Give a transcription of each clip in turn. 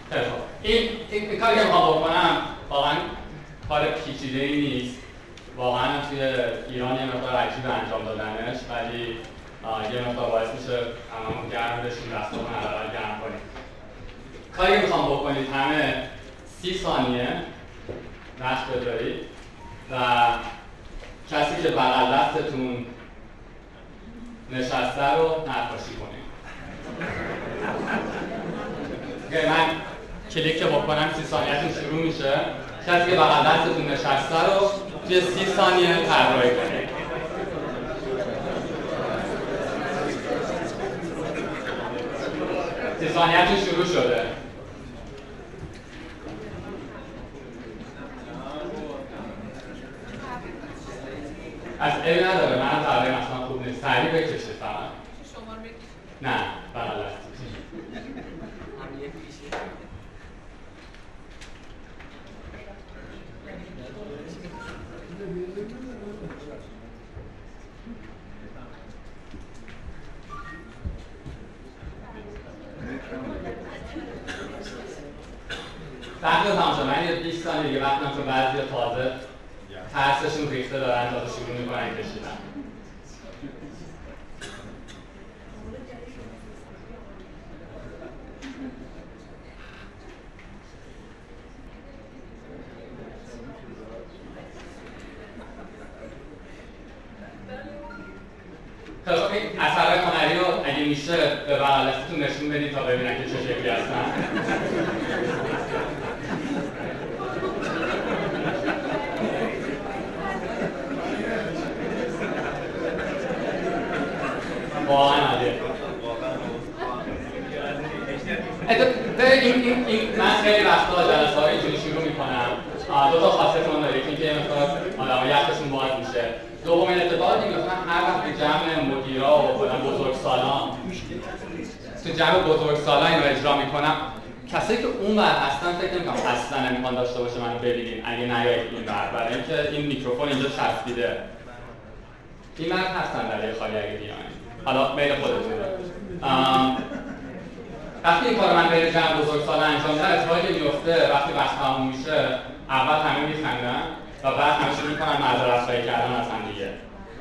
خیلی خوب. این کاری که میخوام بکنم واقعا کار پیچیده‌ای نیست. واقعا توی ایران یه مقدار عجیب انجام دادنش، ولی یه مقدار باعث میشه هممون گرم بشیم، دستمون حداقل گرم کنیم. کاری که میخوام بکنید همه 30 ثانیه نقش بذارید و کسی که بغل دستتون نشسته رو نقاشی کنید. من کلیک که بکنم 30 ثانیه‌تون شروع میشه. کسی که بغل دستتون نشسته رو توی 30 ثانیه طراحی کنید. سی ثانیه‌تون شروع شده. از عیبی نداره، من طراحی مثلا خوب نیست. سریع بکشید فقط. شماره بکشید. نه، بغل دست. وقت رو تمام شد. من یه 20 ثانیه دیگه وقتم، چون بعضی تازه ترسشون ریخته دارن تازه شروع میکنن کشیدن. خب این اثرهای هنری رو اگه میشه به بغل دستتون نشون بدید تا ببینن که چه شکلی هستن. واقعا عالیه. من خیلی وقتا جلسه‌های اینجوری شروع میکنم. دو تا خاصیت اون داره، اینکه یه مقدار آدم‌ها یخشون باز میشه. دومین اتفاقی که مثلا هر وقت تو جمع مدیرا و بزرگسالان تو جمع بزرگسالان اینو اجرا میکنم، کسایی که اونور هستن فکر نمی‌کنم اصلا نمیخوان داشته باشه منو ببینین اگه نیایید اینور، برای اینکه این میکروفون اینجا چسبیده. این مرد هستن در یه خالی اگه بیاین. حالا میل خودتونه. وقتی این کار من بین جمع بزرگسال انجام میدم، اتفاقی که میفته وقتی بحث تموم میشه، اول همه میخندن و بعد همه شروع میکنن معذرت‌خواهی کردن از هم دیگه.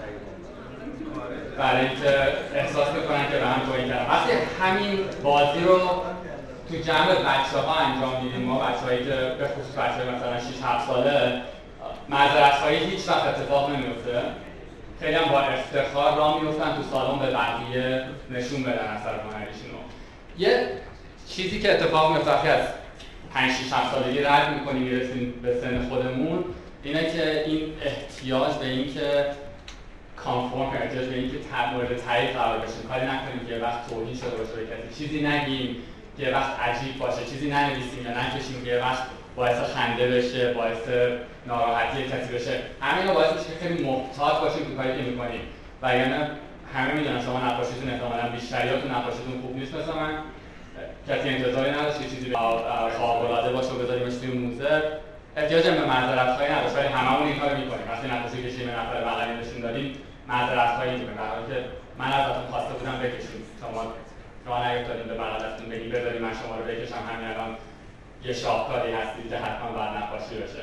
برای اینکه احساس میکنن که به هم توهین کردن. وقتی همین بازی رو تو جمع بچه‌ها انجام میدیم، ما بچه‌هایی که به خصوص بچه‌های مثلا 6-7 ساله، معذرت‌خواهی هیچ وقت اتفاق نمیفته. خیلی هم با افتخار راه میفتن تو سالن به بقیه نشون بدن اثر هنریشون رو. یه چیزی که اتفاق میفته وقتی از 5-6-7 سالگی رد میکنیم میرسیم به سن خودمون، اینه که این احتیاج به این که کانفورم، احتیاج به این که مورد تایید قرار بشیم، کاری نکنیم که یه وقت توهین شده باشه به کسی، چیزی نگیم که یه وقت عجیب باشه، چیزی ننویسیم یا نکشیم که یه وقت باعث خنده بشه، باعث ناراحتی کسی بشه. همین رو باعث میشه که خیلی محتاط باشیم تو کاری که میکنیم. و یعنی همه میدونن شما نقاشیتون احتمالاً بیشتریاتون نقاشیتون خوب نیست مثل من. کسی انتظاری نداشت که چیزی خارق‌العاده باشه و بذاریمش توی موزه. احتیاج به معذرت‌خواهی نداشت، ولی هممون این کارو میکنیم. وقتی نقاشی کشیدیم نفر بغلی نشون دادیم معذرت‌خواهی میکنیم، در حالی که من ازتون خواسته بودم بکشید. شما نیفتادین به بغل دستتون بگید بذارید من شما رو بکشم، همین الان یه شاهکاری هستید که حتما باید نقاشی بشه.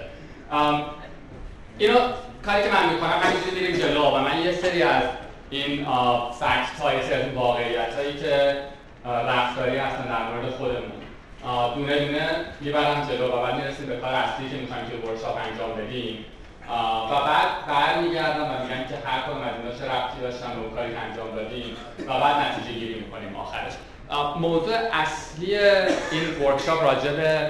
اینو کاری که من میکنم همینجوری میریم جلو و من یه سری از این فکت‌ها، یه سری از واقعیت‌هایی که رفتاری هستن در مورد خودمون دونه دونه میبرم جلو و بعد میرسیم به کار اصلی که میخوایم توی ورکشاپ انجام بدیم و بعد برمیگردم و میگم که هر کدوم از اینا چه ربطی داشتن به اون کاری که انجام دادیم و بعد نتیجه گیری میکنیم آخرش. موضوع اصلی این ورکشاپ راجع به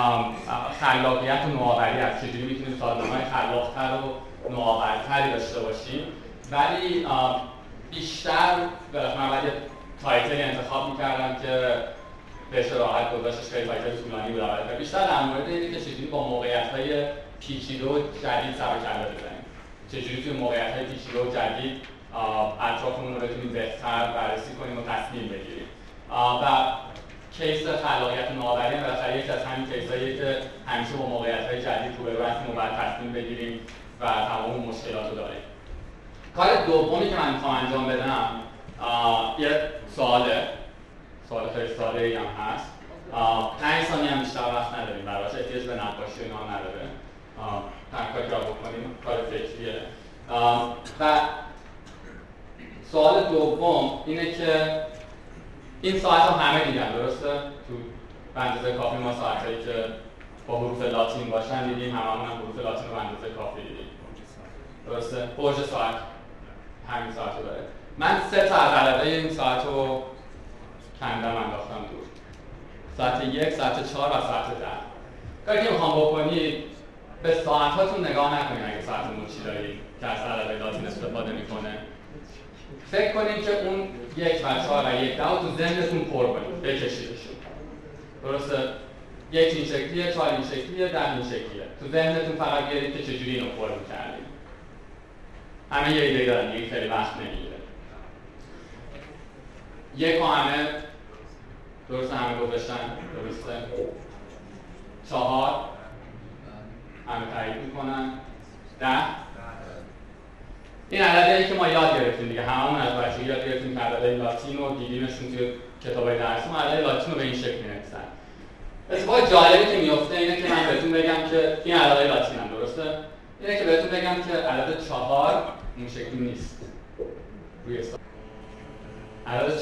خلاقیت و نوآوری است. چجوری میتونیم سازمان‌های خلاق‌تر و نوآورتری داشته باشیم، ولی بیشتر من باید یه تایتلی انتخاب میکردم که بهش راحت گذاشتش، خیلی تایتل طولانی بود البته. بیشتر در مورد اینه که چجوری با موقعیت‌های پیچیده و جدید سر و کله بزنیم، چجوری توی موقعیت‌های پیچیده و جدید اطرافمون رو بتونیم بهتر بررسی کنیم و تصمیم بگیریم. و کیس خلاقیت و نوآوری بالاخره یکی از همین کیساییه که همیشه با موقعیت‌های جدید روبرو هستیم و باید تصمیم بگیریم و تمام مشکلات رو داریم. کار دومی که من میخوام انجام بدم یه سوال خیلی ساده‌ای هم هست. 5 ثانیه هم نقاشی اینا نداره. تنها کار بکنیم کار فکریه. و سوال دوم اینه که این ساعت ها همه دیدن درسته؟ تو اندازه کافی ما ساعت هایی که با حروف لاتین باشن دیدیم، هممون هم حروف لاتین رو اندازه کافی دیدیم درسته؟ برج ساعت همین ساعت رو داره. من 3 تا از عدده این ساعت رو کندم انداختم دور، ساعت 1، ساعت 4 و ساعت 10. کاری که میخوام بکنید به ساعت هاتون نگاه نکنید اگه ساعت مچی دارید که از عدده لاتین استفاده میکنه. فکر کنید که اون 1 و 4 و 1 10 تو ذهنتون پر کنید، بکشیدشون. درسته؟ 1 این شکلیه، 4 این شکلیه، 10 این شکلیه. تو ذهنتون فقط بیارید که چجوری اینو پر می‌کردید. همه یه ایده دارن، دیگه خیلی وقت نمیگیره. 1 و همه درسته همه گذاشتن، درسته؟ 4 همه تایید میکنن. 10 این عددی که ما یاد گرفتیم دیگه، هممون از بچگی یاد گرفتیم که عدد لاتین رو دیدیمشون توی کتابای درسی، ما عدد لاتین رو به این شکل می‌نویسن. اتفاق جالبی که میفته اینه که من بهتون بگم که این عدد لاتین هم درسته؟ اینه که بهتون بگم که عدد 4 این شکلی نیست. روی عدد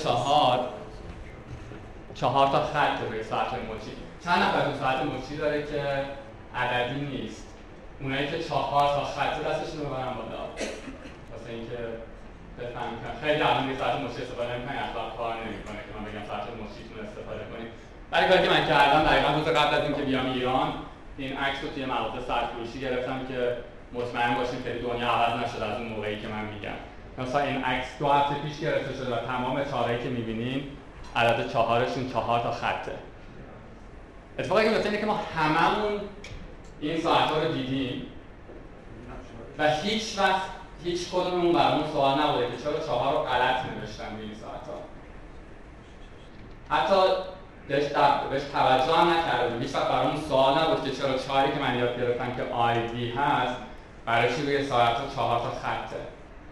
4 تا خط روی ساعت مچی. چند نفر تو ساعت مچی داره که عددی نیست؟ اونایی که 4 تا خط دستشون رو ببرن بالا. واسه اینکه بفهمید خیلی الان یه ساعت مچی استفاده می‌کنن، اصلا کار نمی‌کنه که من بگم ساعت مچیتون استفاده کنید. برای کاری که من کردم دقیقاً روز قبل از اینکه بیام ایران این عکس رو توی مغازه ساعت فروشی گرفتم که مطمئن باشیم که دنیا عوض نشده از اون موقعی که من میگم. مثلا این عکس 2 هفته پیش گرفته شده و تمام چهارهایی که می‌بینین عدد 4شون 4 تا خطه. اتفاقی که میفته اینه که ما هممون این ساعت‌ها رو دیدیم و هیچ وقت هیچ کدوممون برامون سوال نبوده که چرا 4 رو غلط نوشتم روی این ساعت‌ها. حتی بهش توجه هم نکردیم. هیچ وقت برامون سوال نبود که چرا 4 که من یاد گرفتم که آیدی هست برای چی روی ساعت‌ها 4 تا خطه.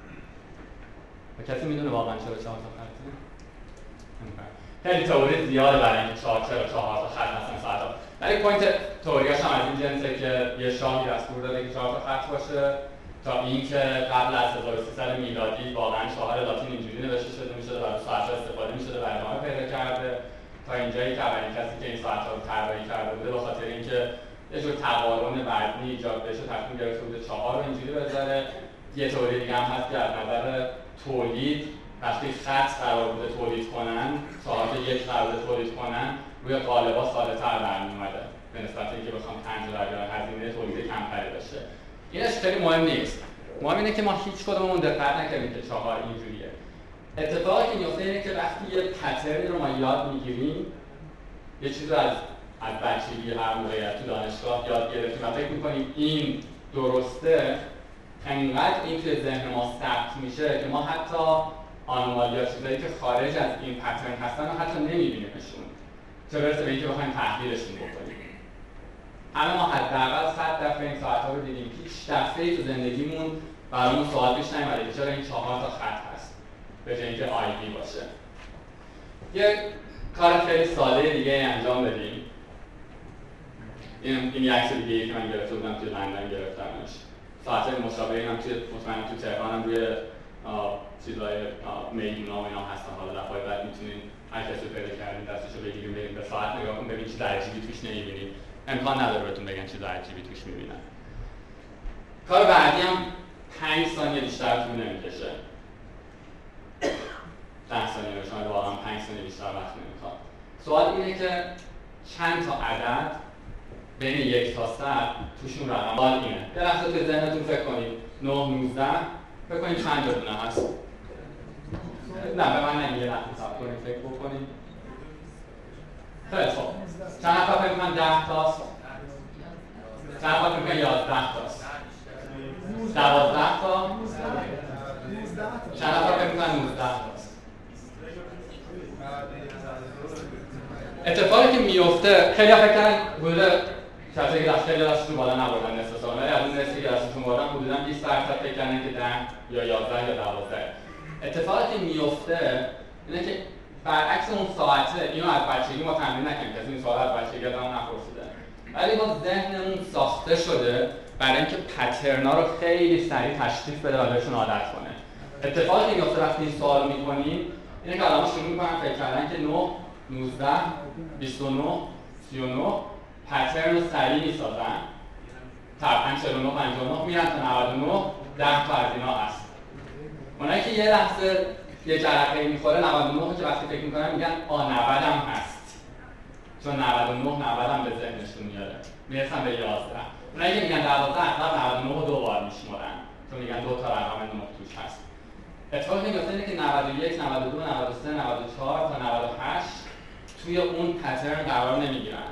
و کسی میدونه واقعا چرا 4 تا خطه؟ خیلی تئوری زیاده برای اینکه چرا 4 تا خط هستن ساعت‌ها. ولی پوینت تئوریاش هم از این جنسه که یه شاهی دستور داده که 4 تا خط باشه تا اینکه قبل از 1300 میلادی واقعا شاهر لاتین اینجوری نوشته شده میشده و از ساعت‌ها استفاده میشده و ادامه پیدا کرده تا اینجایی که اولین کسی که این ساعت‌ها رو طراحی کرده بوده به خاطر اینکه یه جور تقارن وزنی ایجاد بشه تصمیم گرفته بوده 4 رو اینجوری بذاره. یه تئوری دیگه هم هست که از نظر تولید وقتی خط قرار بوده تولید کنن، ساعت 1 قرار بوده تولید کنن، روی قالب‌ها ساده‌تر برمی‌اومده به نسبت اینکه بخوام پنجره یا هزینه تولید کمتری باشه. اینش خیلی مهم نیست. مهم اینه که ما هیچ کدوممون دقت نکردیم که 4 اینجوریه. اتفاقی که میفته اینه که وقتی یه پترنی رو ما یاد میگیریم، یه چیزی رو از بچگی هر موقعیت تو دانشگاه یاد گرفتیم و فکر می‌کنیم این درسته، انقدر این توی ذهن ما ثبت میشه که ما حتی آنومالیا چیزایی که خارج از این پترن هستن رو حتی نمی‌بینیمشون. چه برسه به اینکه بخوایم تحلیلشون بکنیم. همه ما حداقل 100 دفعه این ساعت‌ها رو دیدیم. هیچ دفعه‌ای تو زندگیمون برامون سوال پیش نیومده که چرا این 4 تا خط هست به جای اینکه آیدی باشه. یه کار خیلی ساده دیگه انجام بدیم. این یه عکس دیگه که من گرفته بودم توی لندن گرفتمش. ساعت‌های مشابهی هم توی مطمئنم توی تهران هم روی چیزای میدونا و اینا هستن. حالا دفعه بعد میتونین هر کسی رو پیدا کردین دستشو بگیریم بریم به ساعت نگاه کنیم ببینید چیز عجیبی توش نمی‌بینید. امکان نداره بهتون بگن چیز عجیبی توش می‌بینن. کار بعدی هم 5 ثانیه بیشتر طول نمی‌کشه. 10 ثانیه شما واقعا 5 ثانیه بیشتر وقت نمی‌خواد. سوال اینه که چند تا عدد بین 1 تا 100 توشون رقم سوال اینه. یه لحظه تو ذهنتون فکر کنید 9 19 فکر کنید چند تا دونه هست. نه به من نمیگه لحظه صبر کنید فکر بکنید. خیلی خوب. چند نفر فکر می‌کنن 10 تاست؟ چند نفر فکر می‌کنن 11 تاست؟ 12 تا؟ چند نفر فکر می‌کنن 19 تاست؟ اتفاقی که میفته خیلی فکر کردن حدود کسایی که خیلی دستشون بالا نبردن نصف سال، ولی از اون نصفی که دستشون بردن حدوداً 20% فکر کردن که 10 یا 11 یا 12. اتفاقی که میفته اینه که برعکس اون ساعته، اینو از بچگی ما تمرین نکنیم، کسی این سوال از بچگی ازمون نپرسیده. ولی ما ذهنمون ساخته شده برای اینکه پترنا رو خیلی سریع تشخیص بده و بهشون عادت کنه. اتفاقی که میفته وقتی این سوال رو می‌کنیم اینه که آدم‌ها شروع می‌کنن فکر کردن که 9 19 29 39 پترن رو سریع می‌سازن. طبعاً 49 59 میرن تا 99 10 تا از اینا هست. اونایی که یه لحظه یه جرقه‌ای می‌خوره 99 که وقتی فکر می‌کنن میگن 90 هم هست. چون 99 90 هم به ذهنشون میاره. میرسن به 11. اونایی که میگن 12 اغلب 99 رو دو بار میشمرن. چون میگن دو تا رقم 9 توش هست. اتفاقی میفته اینه که 91 92 93 94 تا 98 توی اون پترن قرار نمیگیرن.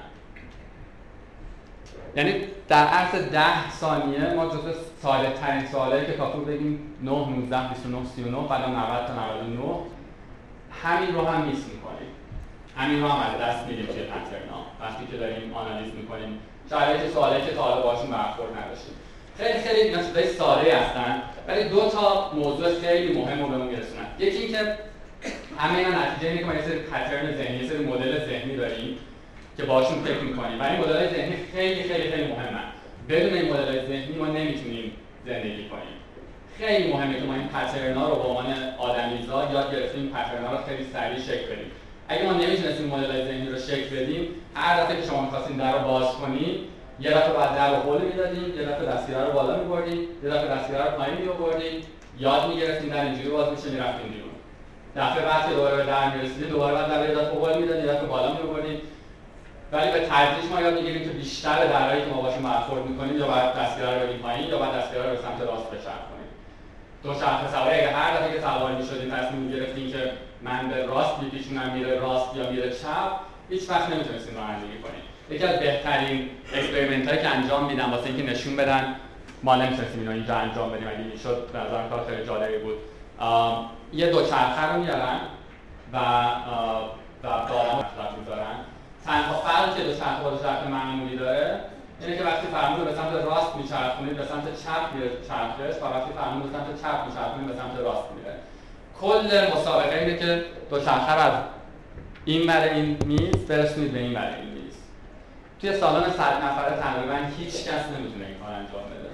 یعنی در عرض 10 ثانیه ما جزو ساده ترین سوالایی که کافی بگیم 9 19 29 39 بعد 90 تا 99 همین رو هم میس میکنیم. همین رو هم از دست میدیم توی پترنا وقتی که داریم آنالیز میکنیم شرایط سوالایی که تا حالا باشون برخورد نداشتیم. خیلی اینا چیزای ساده هستن ولی دو تا موضوع خیلی مهم رو بهمون میرسونن. یکی این که همه اینا نتیجه اینه که ما یه سری پترن ذهنی، یه سری مدل ذهنی داریم که باشون فکر می‌کنیم و این مدل‌های ذهنی خیلی مهمن. بدون این مدل‌های ذهنی ما نمیتونیم زندگی کنیم. خیلی مهمه که ما این پترنا رو به عنوان آدمیزاد یاد گرفتیم، این پترنا رو خیلی سریع شکل بدیم. اگه ما نمیتونستیم مدل‌های ذهنی رو شکل بدیم، هر دفعه که شما می‌خواستین در رو باز کنید یه دفعه بعد در رو هول میدادیم، یه دفعه دستگیره رو بالا می‌بردیم، یه دفعه دستگیره رو پایین می‌آوردیم، یاد می‌گرفتیم در اینجوری باز میشه می‌رفتیم بیرون. دفعه بعد که دوباره به در می‌رسیدیم دوباره بعد در یه دفعه هول میدادیم، یه دفعه بالا می‌آوردیم. ولی به تدریج ما یاد می‌گیریم که بیشتر درایی که ما باشیم برخورد می‌کنیم یا بعد دستگیره رو بدیم پایین یا بعد دستگیره رو به سمت راست بچرخونیم. دو چرخ سواری اگه هر دفعه که سوار می‌شدیم تصمیم می‌گرفتیم که من به راست می‌پیچونم میره راست یا میره چپ، هیچ وقت نمی‌تونستیم رانندگی کنیم. یکی از بهترین اکسپریمنت‌هایی که انجام میدن واسه اینکه نشون بدن ما نمی‌تونستیم اینو اینجا انجام بدیم اگه میشد به نظرم کار خیلی جالبی بود. یه دوچرخه رو میارن و دارن مطلب میذارن. تنها فرقی که دوچرخه با دوچرخه معمولی داره اینه که وقتی فرمون رو به سمت راست میچرخونید به سمت چپ میره چرخش و وقتی فرمون رو به سمت چپ میچرخونید به سمت راست میره. کل مسابقه اینه که دوچرخه رو از این ور این میز برسونید به این ور این میز. توی سالن 100 نفره تقریبا هیچ کس نمیتونه این کار انجام بده.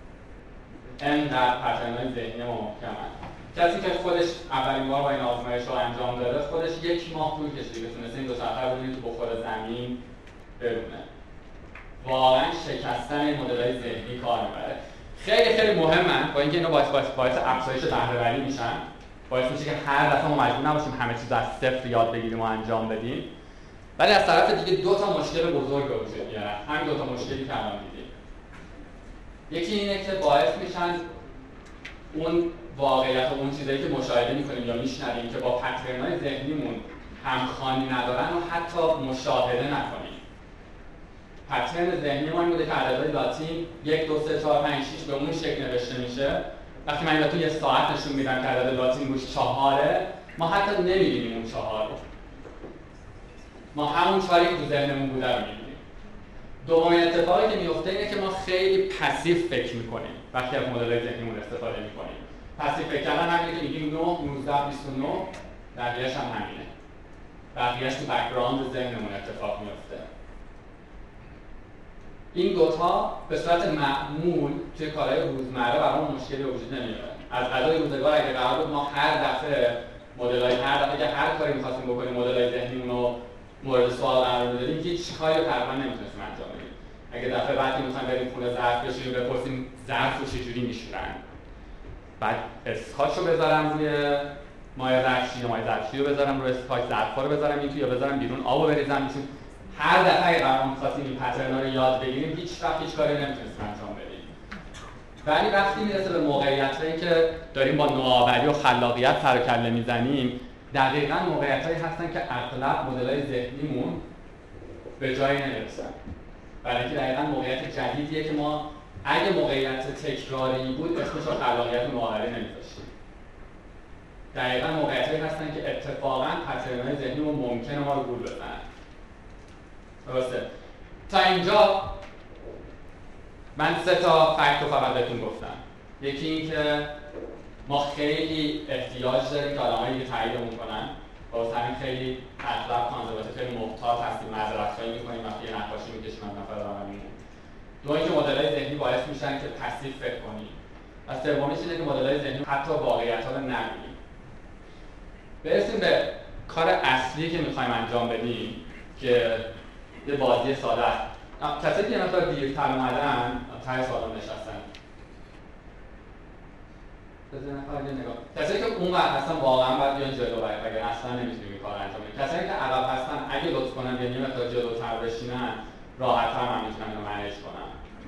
اینقدر پترن‌های ذهنی ما محکمن. کسی که خودش اولین بار با این آزمایش رو انجام داده خودش 1 ماه طول کشید که تونسته این دوچرخه رو ببینید تو بخور زمین برونه. واقعا شکستن این مدل‌های ذهنی کار میبره. خیلی مهمن با اینکه اینا باعث افزایش بهره‌وری میشن. باعث میشه که هر دفعه ما مجبور نباشیم همه چیز از صفر یاد بگیریم و انجام بدیم. ولی از طرف دیگه دو تا مشکل بزرگ به وجود میارن. همین دو تا مشکلی که الان دیدیم. یکی اینه که باعث میشن اون واقعیت و اون چیزایی که مشاهده میکنیم یا میشنویم که با پترن‌های ذهنیمون همخوانی ندارن و حتی مشاهده نکنیم. پترن ذهنی ما این بوده که عددهای لاتین 1 2 3 4 5 6 به اون شکل نوشته میشه. وقتی من بهتون یه ساعت نشون میدم که عدد لاتین روش 4 ما حتی نمی‌بینیم اون 4 رو. ما همون 4 که تو ذهنمون بوده رو می‌بینیم. دومین اتفاقی که میفته اینه که ما خیلی پسیو فکر می‌کنیم وقتی از مدل‌های ذهنیمون استفاده می‌کنیم. پسیو فکر کردن همینه که میگیم 9 19 29 بقیه‌اش هم همینه. بقیه‌اش تو بک‌گراند ذهنمون اتفاق میفته. این دوتا به صورت معمول توی کارهای روزمره برامون مشکلی به وجود نمیاره. از غذای روزگار اگه قرار بود ما هر دفعه که هر کاری می‌خواستیم بکنیم مدل‌های ذهنیمون رو مورد سوال قرار بدیم هیچ کاری رو تقریبا نمی‌تونستیم انجام بدیم. اگه دفعه بعد که می‌خوایم بریم خونه ظرف بشوریم بپرسیم ظرف رو چجوری می‌شورن. بعد اسکاچ رو بذارم روی مایع ظرفشویی رو بذارم روی اسکاچ، ظرف‌ها رو بذارم این تو یا بذارم بیرون آبو بریزم چون هر دفعه اگه برام خواستیم این پترن‌ها رو یاد بگیریم هیچ وقت هیچ کاری نمی‌تونستیم انجام بدیم. ولی وقتی میرسه به موقعیتایی که داریم با نوآوری و خلاقیت سر و کله میزنیم دقیقاً موقعیتایی هستن که اغلب مدل‌های ذهنیمون به جایی نمیرسن. برای اینکه دقیقاً موقعیت جدیدیه که ما اگه موقعیت تکراری بود اسمش رو خلاقیت و نوآوری نمی‌ذاشتیم. دقیقاً موقعیتایی هستن که اتفاقاً پترن‌های ذهنیمون ممکنه ما رو گول بزنن. درسته. تا اینجا من 3 تا فکت رو فقط بهتون گفتم. یکی این که ما خیلی احتیاج داریم که آدم‌هایی که تاییدمون کنن. باز همین خیلی اغلب کانزرواتیو خیلی محتاط هستیم، معذرت‌خواهی می‌کنیم وقتی یه نقاشی می‌کشیم از نفر عملیمون. دو اینکه مدل‌های ذهنی باعث میشن که پسیو فکر کنیم. و سومیش اینه که مدل‌های ذهنی حتی واقعیت‌ها رو نبینیم. برسیم به کار اصلی که می‌خوایم انجام بدیم که یه بازی ساده است. کسایی که یه مقدار دیرتر اومدن ته سالن نشستن. کسایی که اون وقت هستن واقعا باید بیان جلو وگرنه اصلا نمیتونیم این کار انجام بدیم. کسایی که عقب هستن اگه لطف کنن یه مقدار جلوتر بشینن راحت‌تر من میتونم اینو منیج کنم.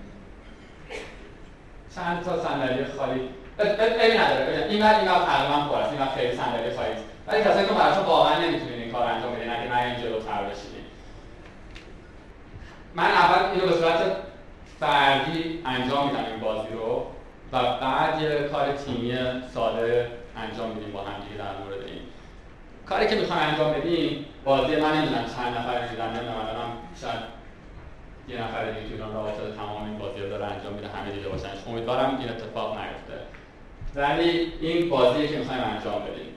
چند تا صندلی خالی ببین نداره، این تقریبا پر است، این وقت خیلی صندلی خالی است. ولی کسایی که براشون واقعا نمیتونین این کار انجام بدین اگه نه این جلوتر بشینین. من اول اینو به صورت فردی انجام میدم این بازی رو و بعد یه کار تیمی ساده انجام میدیم با هم دیگه در مورد این. کاری که میخوام انجام بدیم بازی من نمیدونم چند نفر دیدن، نمیدونم الانم شاید یه نفر دیگه توی رابطه تمام این بازی رو داره انجام میده، همه دیده باشنش. امیدوارم این اتفاق نیفته. ولی این بازیه که میخوایم انجام بدیم.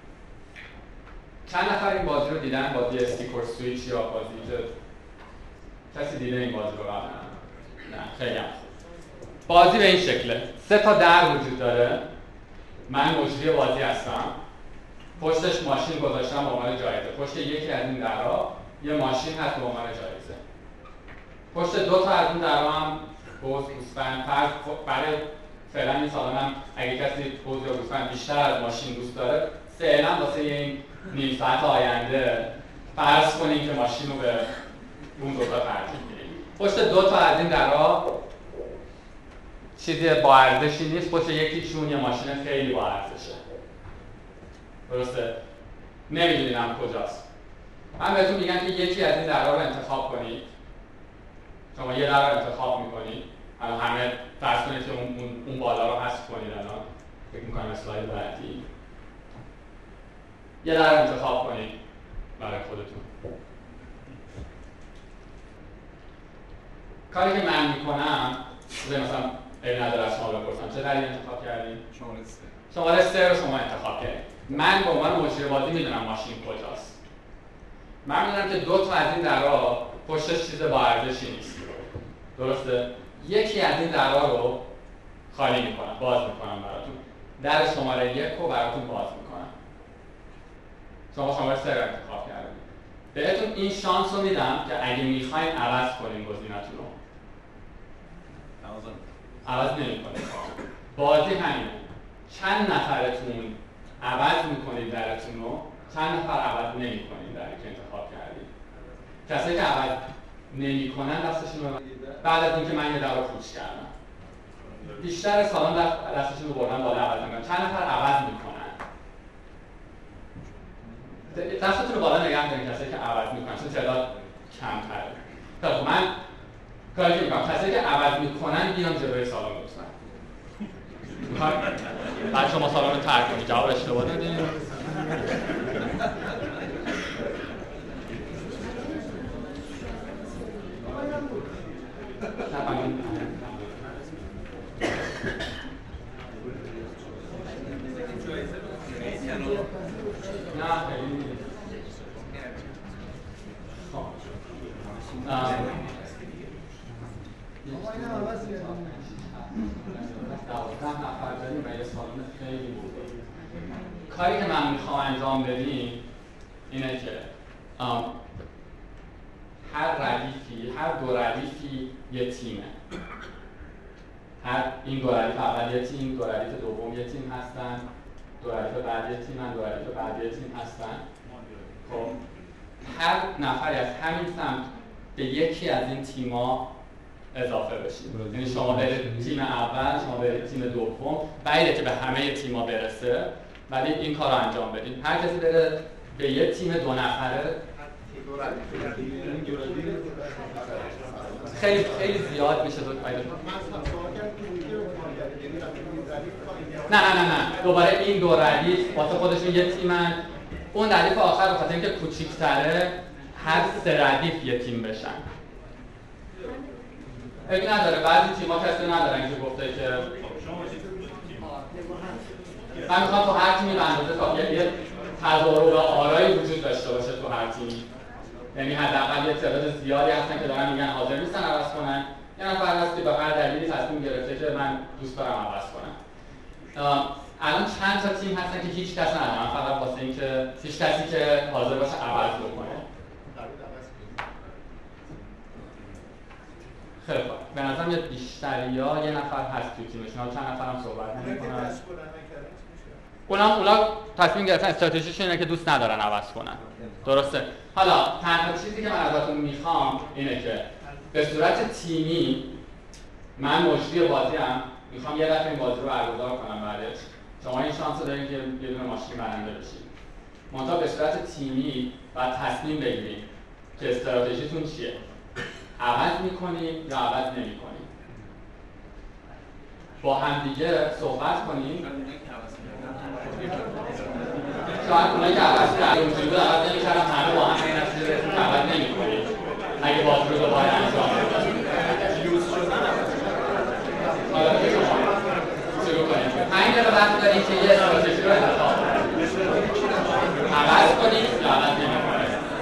چند نفر این بازی رو دیدن؟ بازی استیک اور سویچ یا بازی که کسی دیده این بازی رو قبلا؟ نه، خیلی هم خوب. بازی به این شکله. 3 تا در وجود داره. من مجری بازی هستم. پشتش ماشین گذاشتم به عنوان جایزه. پشت یکی از این درها یه ماشین هست به عنوان جایزه. پشت 2 تا از این درها هم حوض، گوسفند، برای فعلا این سالانم اگه کسی حوض یا گوسفند بیشتر از ماشین دوست داره، فعلا واسه این نیم ساعت آینده فرض کنیم که ماشین رو به اون 2 تا ترجیح میدیم. پشت 2 تا از این درها چیزی با ارزشی نیست، پشت یکیشون یه ماشین خیلی با ارزشه. درسته؟ نمیدونم کجاست. من بهتون میگم که یکی از این درها رو انتخاب کنید. شما یه در رو انتخاب میکنید. الان همه فرض کنید که اون بالا رو حذف کنید. الان فکر میکنم اسلاید بعدی. یه در رو انتخاب کنید برای خودتون. کاری که من میکنم مثلا این نداره از شما بپرسم چه دری انتخاب کردین؟ شماره 3 رو شما انتخاب کردید. من به عنوان مجری بازی میدونم ماشین کجاست. من میدونم که 2 تا از این درها پشتش چیز با ارزشی نیست. درسته؟ یکی از این درها رو خالی میکنم، باز میکنم براتون. در شماره 1 رو براتون باز میکنم. شما شماره 3 رو انتخاب کردید. بهتون این شانس رو میدم که اگه میخواین عوض کنین گزینه‌تون رو. عوض نمی‌کنید. بازی همینه. چند نفرتون عوض میکنید درتون رو، چند نفر عوض نمی‌کنید دری که انتخاب کردید. کسایی که عوض نمی‌کنن دستشون رو بعد از اینکه من یه در رو پوچ کردم. بیشتر سالن دستشون رو بردن بالا عوض می‌کنن. چند نفر عوض می‌کنن. دستتون رو بالا نگه دارید کسایی که عوض می‌کنن چون تعداد کمتره. خب من کاری که می‌کنم کسایی که عوض می‌کنن بیان جلوی سالن لطفاً. بعد شما سالن رو ترک کنید. جواب اشتباه دادید. کاری که من میخوام انجام بدیم اینه که هر دو ردیفی یه تیمه. این دو ردیف اول یه تیم، دو ردیف دوم یه تیم هستن، دو ردیف بعد یه تیمن، دو ردیف بعد یه تیم هستن. خب هر نفری از همین سمت به یکی از این تیما اضافه بشید. یعنی شما برید تیم اول، شما برید تیم دوم، بعیده که به همه تیما برسه، ولی این کار رو انجام بدید. هر کسی بره به یه تیم 2 نفره. خیلی خیلی زیاد میشه نه دوباره این 2 ردیف واسه خودشون یه تیمن. اون ردیف آخر به خاطر اینکه کوچیک‌تره هر 3 ردیف یه تیم بشن. ابی نداره، بعضی تیم‌ها کسی ندارن که گفته که من میخوام تو هر تیمی به اندازه کافیه یه تضارب آرایی وجود داشته باشه تو هر تیمی. یعنی حداقل یه تعداد زیادی هستن که دارن میگن حاضر نیستن عوض کنن، یه نفر هست که به هر دلیلی تصمیم گرفته که من دوست دارم عوض کنم. الان چند تا تیم هستن که هیچ کس ندارن، فقط واسه اینکه هیچ کسی که حاضر باشه عوض بکنه. خیلی خوب. به نظرم یه بیشتریا یه نفر هست تو تیمشون، چند نفرم صحبت نمی‌کنن. اونا تصمیم گرفتن استراتژیشون اینه که دوست ندارن عوض کنن. درسته. حالا تنها چیزی که من ازتون میخوام اینه که به صورت تیمی من مجری بازیم میخوام یه دفعه این بازی رو برگزار کنم بعدش. شما این شانس رو دارین که یه دونه ماشین برنده بشید. منتها به صورت تیمی باید تصمیم بگیرید که استراتژیتون چیه. عوض میکنید یا عوض نمیکنید. با همدیگه صحبت کنید. شاید اونایی که عوض کردن اونجوری بود عوض نمی‌کردن، همه با هم این نتیجه رسیدن که عوض نمی‌کنید اگه بازی رو دوباره انجام بدید. حالا که شما شروع کنید. 5 دقیقه وقت دارید که یه استراتژی رو انتخاب کنید. عوض کنید یا عوض نمی‌کنید.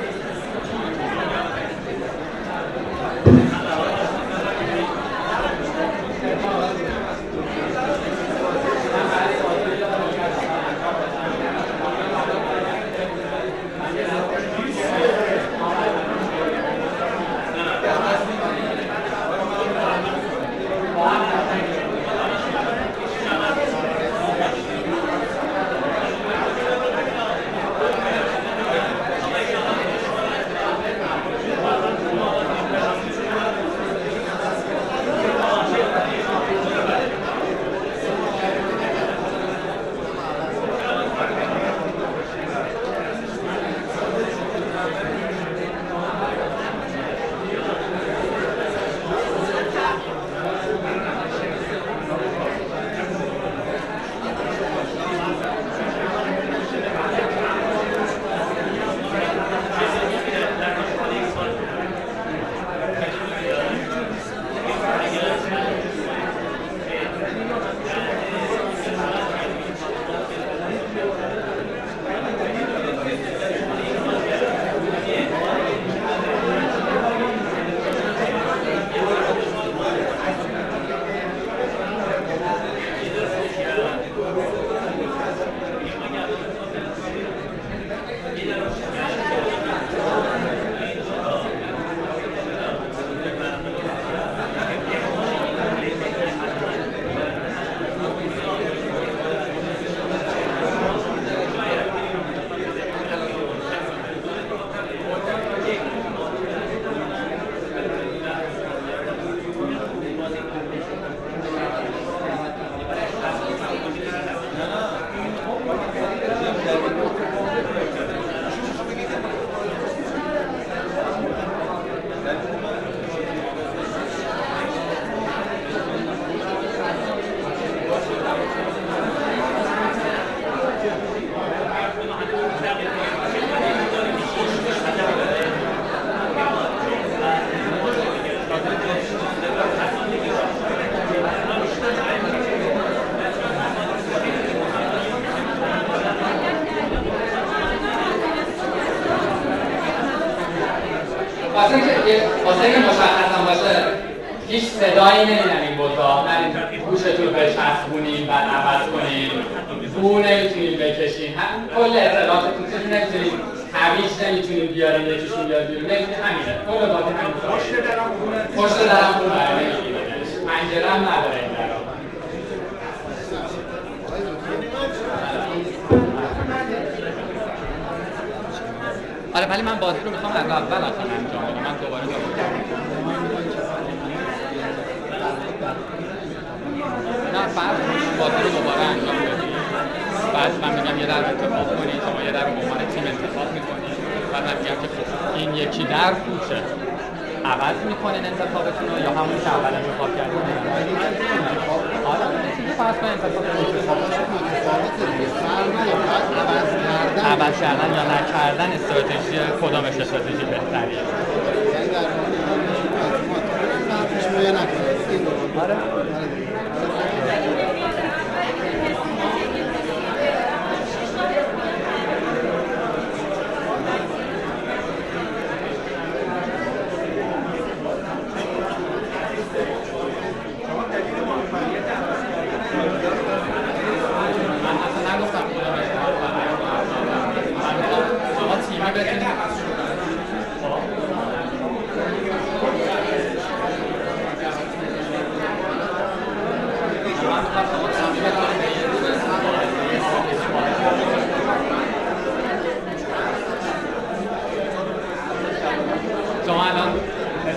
واسه اینکه مشخصم باشه هیچ صدایی نمیدن این بوتا، نه گوشتون رو بچسبونین بعد عوض کنین، بو نمیتونین بکشین، کل اطلاعاتتون چیزی نمیتونین، هویج نمیتونین بیارین یکیشون بیاد بیرون، نمیتونین همینه کل بازی همین پشت درم خون برای نمیگیره، پنجره هم نداره این درم. آره ولی من بازی رو میخوام از اول اصلا انجام بدم، من دوباره نه فرض کنید بازی رو دوباره انجام بدید، بعد من میگم یه در انتخاب کنید، شما یه در به عنوان تیم انتخاب میکنید، بعد من میگم که این یکی در کوچه عوض میکنین انتخابتون رو یا همون که اول انتخاب کردین؟ آره چیزی فرض کنید انتخاب عوض کردن یا نکردن استراتژی کدامش استراتژی بهتریه؟ آره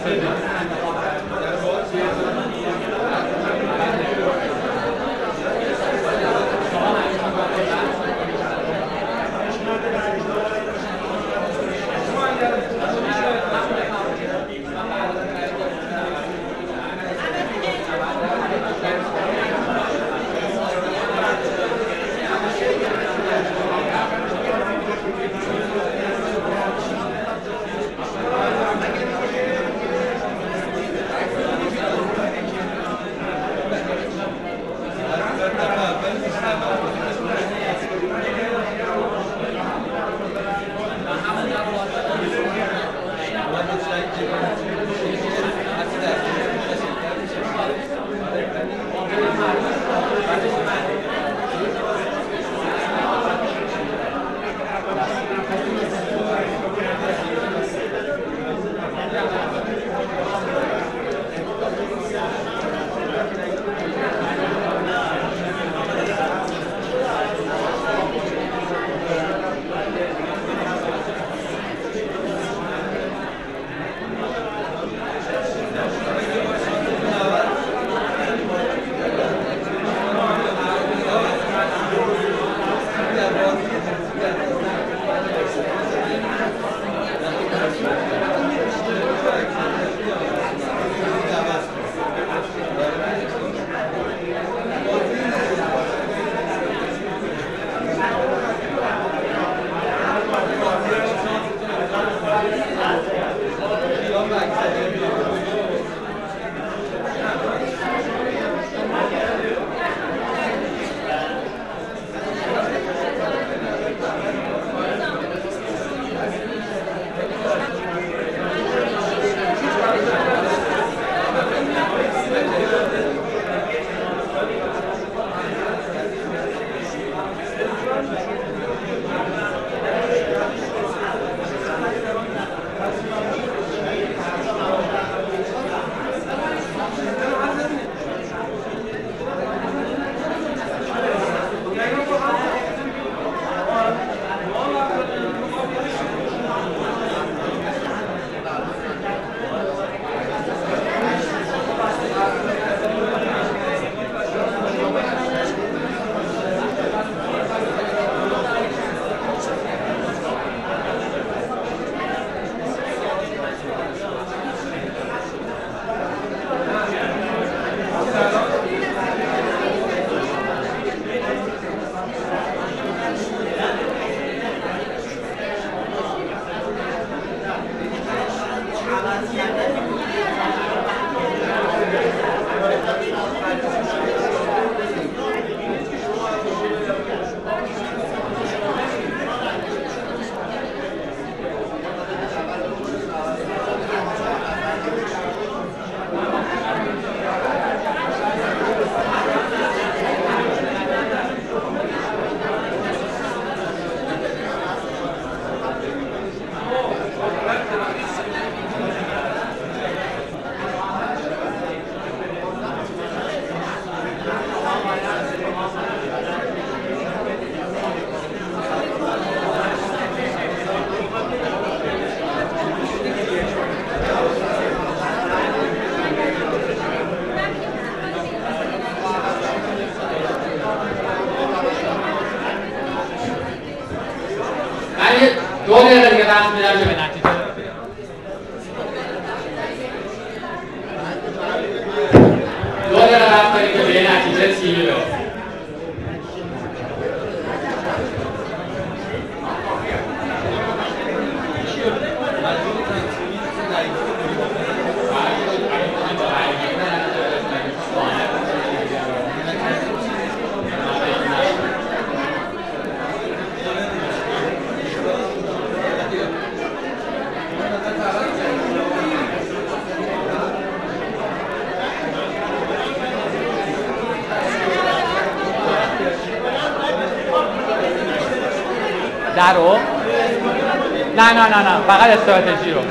2 دقیقه دیگه بحث میدم که به نتیجه 2 دقیقه بحث کنیم که به یه نتیجه تیمی برسیم. درو؟ نه فقط استراتژی رو.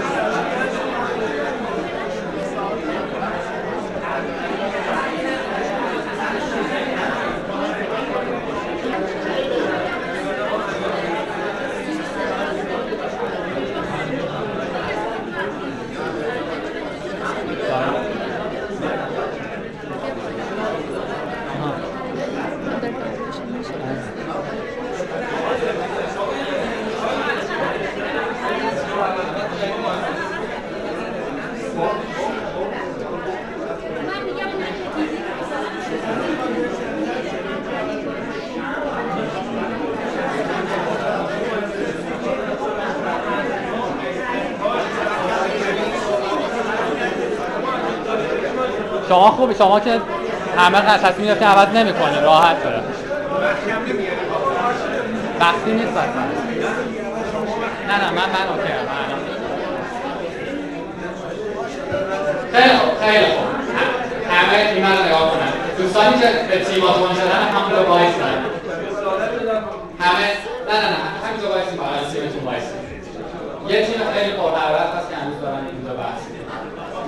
شما خوبی، شما که همه تصمیم گرفتین عوض نمی‌کنه، راحت داره. وقتی نیست اصلا. نه من اوکی ام. خیلی خوب. همه تیم رو نگاه کنن. دوستانی که به تیماتون شدن همونجا وایسن. همه نه همینجا وایسین، برای تیمتون وایسین. یه تیم خیلی پرحرارت هست که هنوز دارن اینجا بحث می‌کنن.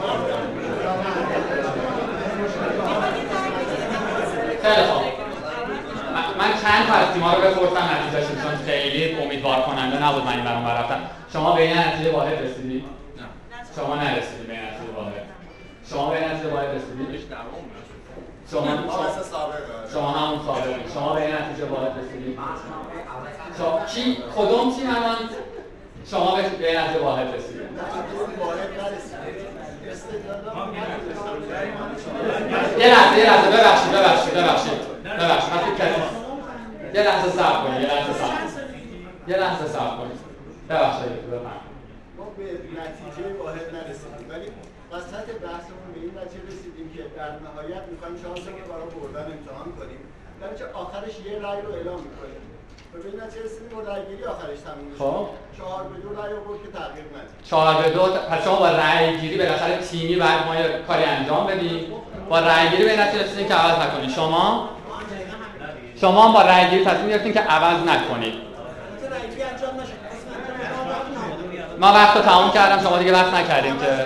خیلی خوب. من چند تا از تیم‌ها رو بپرسم نتیجه‌شون، چون خیلی امیدوار کننده نبود من این برام رفتم. شما به این نتیجه واحد رسیدید؟ نه. شما نرسیدید به این نتیجه واحد. شما به این نتیجه واحد رسیدید؟ شما همون سابقه. شما به این نتیجه واحد رسیدید؟ کی کدوم تیم الان شما به این نتیجه واحد رسیدید؟ یه لحظه ببخشید یه لحظه صبر کنید ببخشید بفرمایید. ما به نتیجه واحد نرسیدیم، ولی وسط بحثمون به این نتیجه رسیدیم که در نهایت می‌خوایم شانسمون رو برای بردن امتحان کنیم، در نتیجه آخرش یه رأی رو اعلام می‌کنیم. به این نتیجه رسیدیم و رأی‌گیری آخرش تموم میشه. خب 4-2 رأی آورد که تغییر ندید. 4-2. پس شما با رأی‌گیری بالاخره تیمی بعد ما یه کاری انجام بدیم. با رأی‌گیری به نتیجه رسیدین که عوض نکنید. شما با رأی‌گیری تصمیم گرفتین که عوض نکنید. ما وقت رو تموم کردم، شما دیگه وقت نکردیم که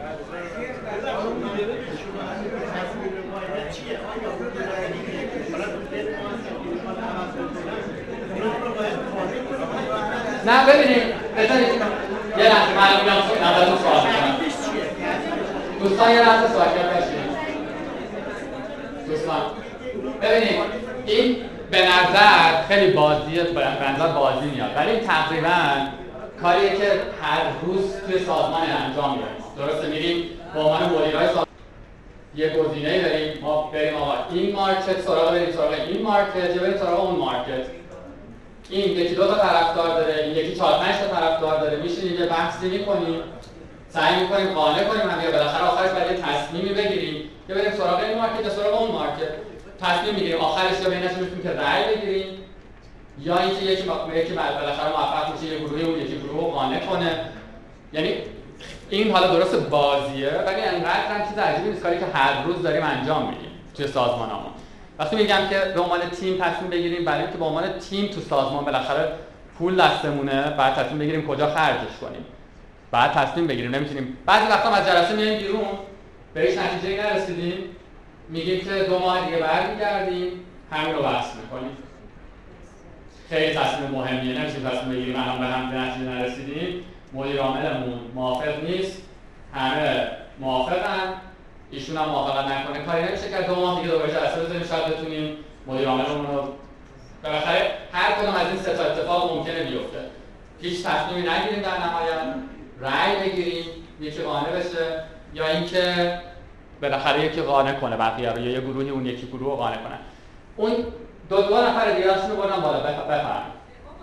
نه ببینید بذارید یه لحظه من میام نظرتون سوال کنم. دوستان یه لحظه سوال بشید. دوستان ببینید این به نظر خیلی بازیه، به نظر بازی میاد، ولی این تقریبا کاریه که هر روز توی سازمان انجام میدیم. درسته میریم با عنوان مدیرای سازمان یه گزینه‌ای داریم، ما بریم آقا این مارکت بریم سراغ این مارکت یا بریم سراغ اون مارکت. این یکی 2 تا طرفدار داره، این یکی 4-5 تا طرفدار داره، میشینیم یه بحثی می‌کنیم، سعی می‌کنیم قانع کنیم هم، یا بالاخره آخرش باید یه تصمیمی بگیریم یا بریم سراغ این مارکت یا سراغ اون مارکت. تصمیم می‌گیریم آخرش یا بینشون می‌تونیم که رأی بگیریم یا اینکه یکی بالاخره موفق میشه یه گروهی اون یکی گروه رو قانع کنه. یعنی این حالا درست بازیه، ولی انقدر هم چیز عجیبی نیست، کاری که هر روز داریم انجام میدیم توی سازمانمون. وقتی میگم که به عنوان تیم تصمیم بگیریم، برای اینکه به عنوان تیم تو سازمان بالاخره پول دستمونه، بعد تصمیم بگیریم کجا خرجش کنیم. بعد تصمیم بگیریم، نمیتونیم بعضی وقتا از جلسه میایم بیرون به هیچ نتیجه‌ای نرسیدیم، میگیم که 2 ماه دیگه برمیگردیم همین رو بحث می‌کنیم. خیلی تصمیم مهمیه، نمیشه تصمیم بگیریم الان به هم به نتیجه نرسیدیم، مدیر عاملمون موافق نیست، همه موافقن، ایشون هم موافقت نکنه، کاری نمیشه که 2 ماه دیگه دوباره جلسه بزنیم، شاید بتونیم مدیر عاملمون رو بالاخره هر کدوم از این 3 تا اتفاق ممکنه بیفته. هیچ تصمیمی نگیریم در نهایت، رأی بگیریم یکی قانع بشه یا اینکه بالاخره یکی قانع کنه بقیه رو، یا یه گروهی اون یکی گروه رو قانع کنه. اون 2 نفر دیگه هستون رو بردن بالا. بفرمایید.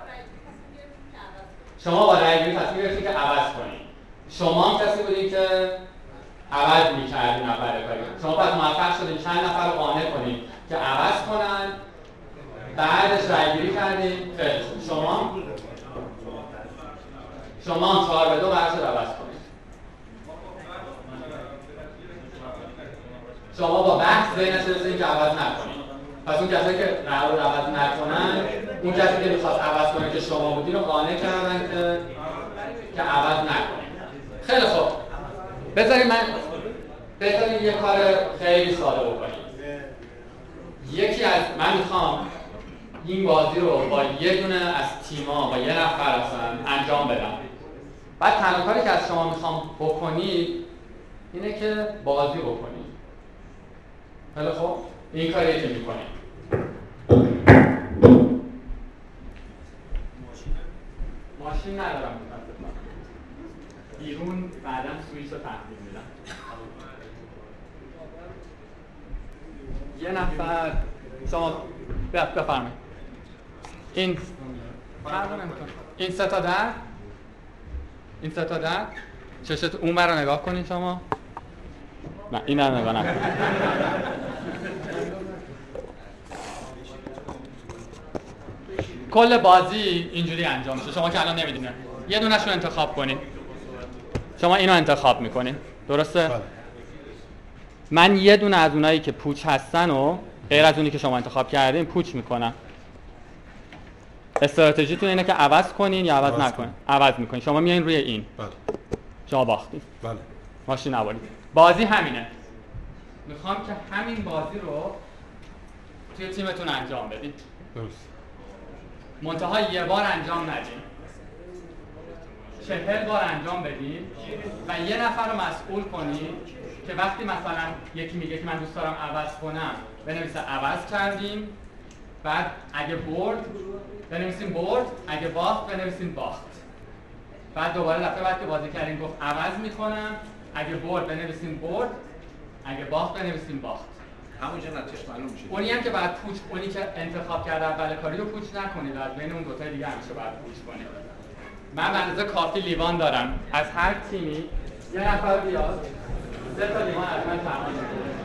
شما با رأی‌گیری تصمیم گرفتید که عوض کنید. شما هم کسی بودین که عوض می‌کردین نفر کاری. شما پس موفق شدین چند نفر رو قانع کنید که عوض کنن. بعدش رأی‌گیری کردین. خیلی شما هم 4-2 برشد عوض کنید. شما با بحث بین نشستین که عوض نکنید. پس اون کسی که قرار عوض نکنن، اون کسی که می‌خواست عوض کنه که شما بودین رو قانع کردن که عوض نکنید. خیلی خوب. بذارید یه کار خیلی ساده بکنیم. من میخوام این بازی رو با یه دونه از تیم‌ها با یه نفر اصلا انجام بدم. بعد تنها کاری که از شما میخوام بکنید اینه که بازی بکنید. خیلی خب این کاری که میکنید. ماشین ندارم متاسفانه. بیرون بعداً سوئیس رو تحویل میدم. یه نفر شما بفرمایید. این سه تا در چشت اون رو نگاه کنین شما. نه این رو نگاه نکنین. کل بازی اینجوری انجام میشه. شما که الان نمیدونید یه دونه‌شو انتخاب کنین. شما اینو انتخاب میکنین، درسته؟ من یه دونه از اونایی که پوچ هستن و غیر از اونی که شما انتخاب کردین پوچ میکنم. استراتژیتون اینه که عوض کنین یا عوض نکنین. عوض میکنین. شما میایین روی این. بله. شما باختین. بله. ماشین نبارید. بازی همینه. میخوام که همین بازی رو توی تیمتون انجام بدین. درست. منتها یه بار انجام ندین. 40 بار انجام بدین و یه نفر رو مسئول کنین که وقتی مثلا یکی میگه که من دوست دارم عوض کنم بنویسه عوض کردیم، بعد اگه برد بنویسیم برد، اگه باخت بنویسیم باخت. بعد دوباره دفعه بعد که بازی کردیم گفت عوض میکنم، اگه برد بنویسیم برد، اگه باخت بنویسیم باخت. همونجا نتیجه معلوم میشه. اونی هم که بعد پوچ، اونی که انتخاب کرده اول کاری رو پوچ نکنید، از بین اون دو تا دیگه همیشه باید پوچ کنید. من به اندازه کافی لیوان دارم. از هر تیمی یه نفر بیاد 3 تا لیوان از من تمام کنه.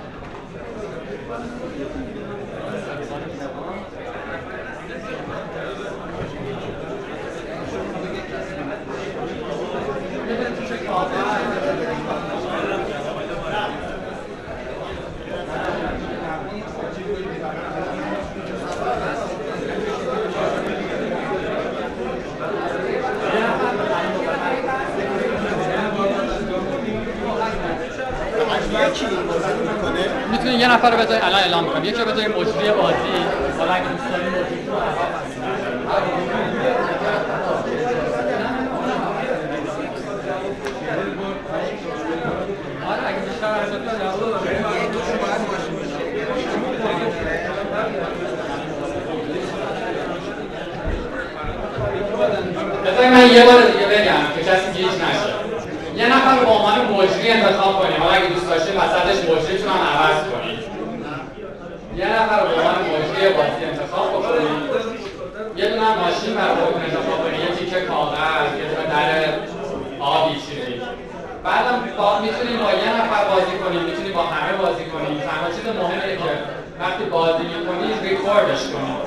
میتونید یه نفر رو بذارید الان اعلام میکنم. یکی رو بذارید مجری بازی. حالا اگه دوست دارید مجری رو آره اگه بیشتر از اون بذارید من یه بار دیگه بگم که کسی گیج نشه. یه نفر رو به عنوان مجری انتخاب کنید. حالا اگه دوست داشتید وسطش مجریتون هم عوض کنید. یه نفر رو به عنوان مجری بازی انتخاب کنید. یه دونه ماشین برای خودتون انتخاب کنید. یه تیکه کاغذ، یه دونه در آبی چیزی. بعدم میتونید با یه نفر بازی کنید، میتونید با همه بازی کنید. تنها چیز مهمه که وقتی بازی می‌کنید ریکوردش کنید.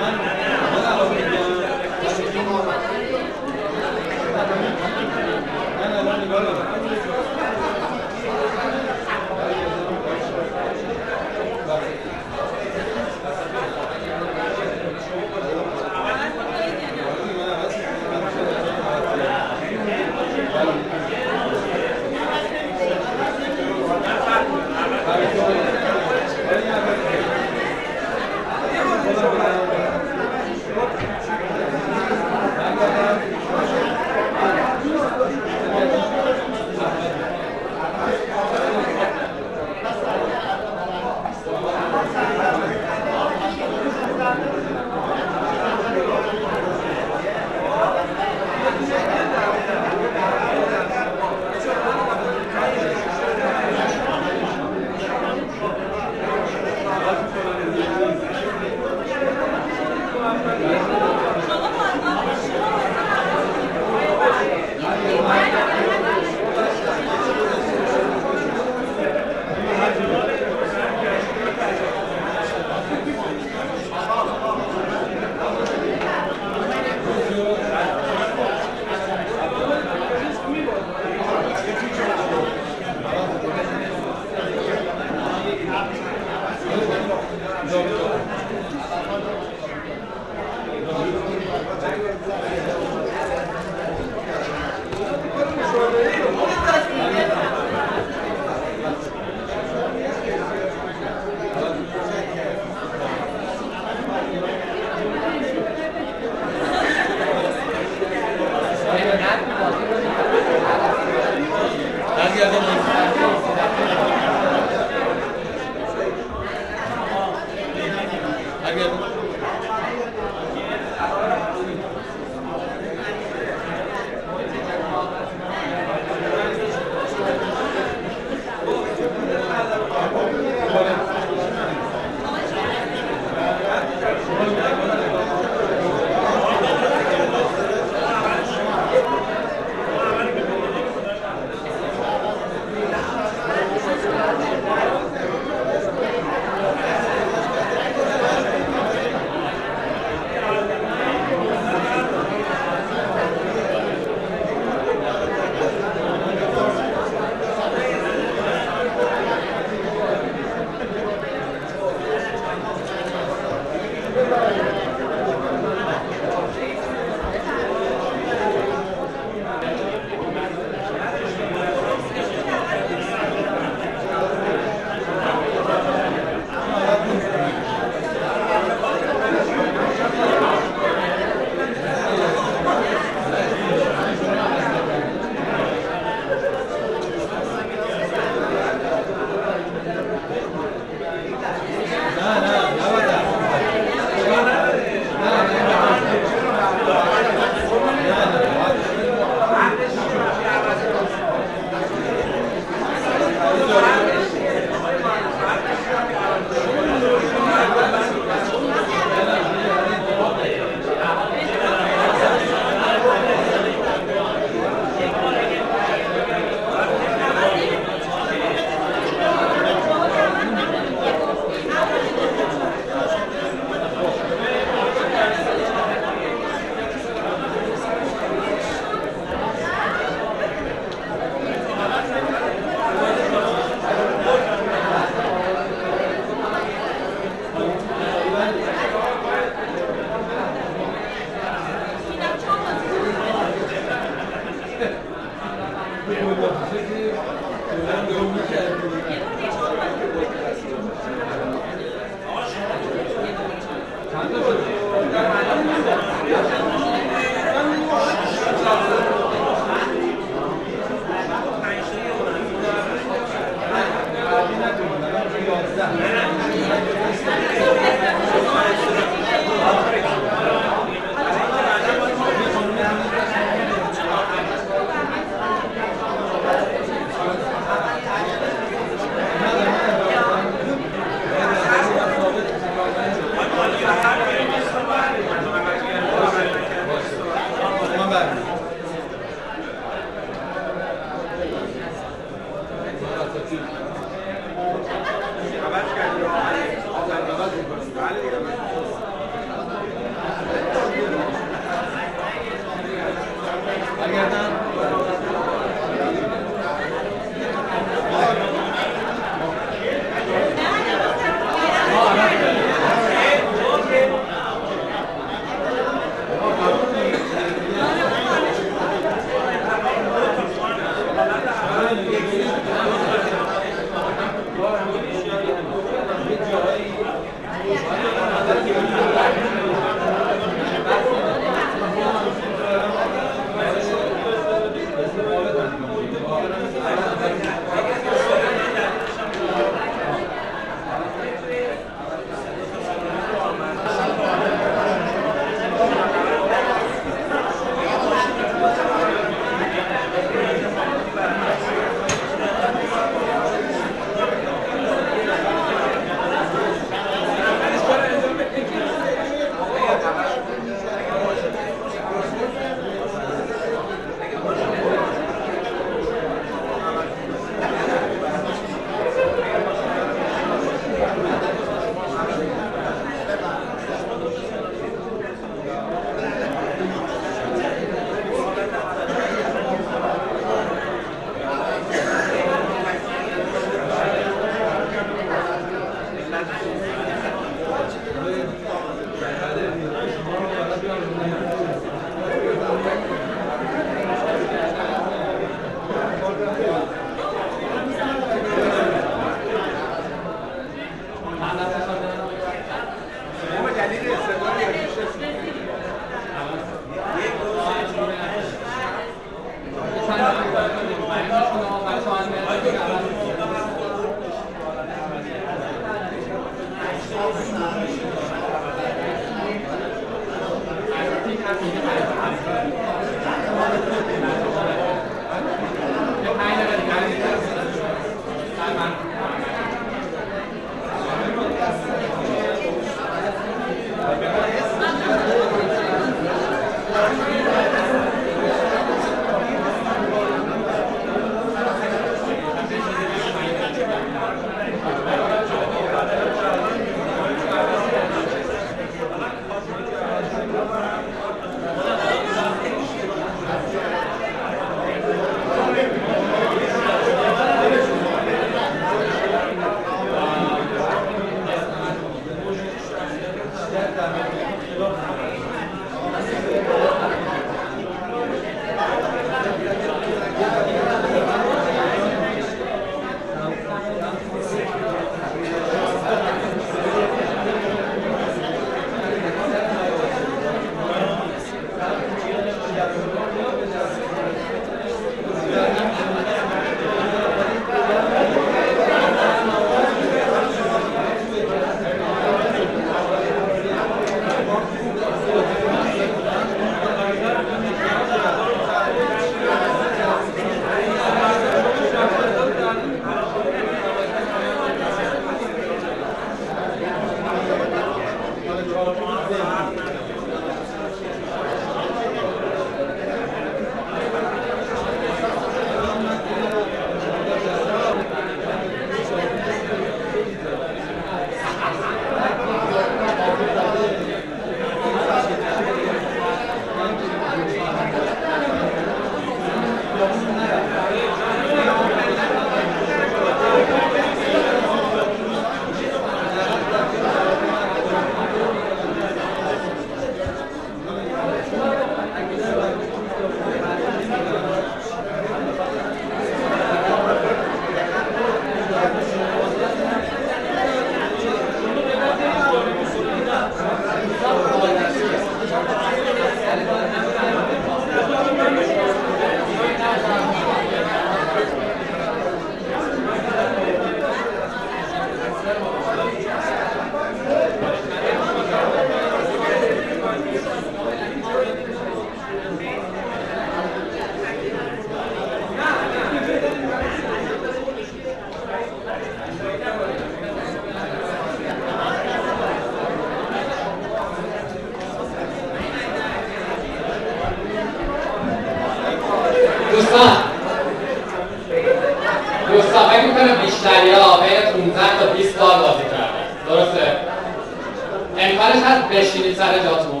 دوستان فکر میکنم بیشتری ها بین 15 تا 20 بار بازی کرده. درسته؟ امکانش هست بشینید سر جاتون.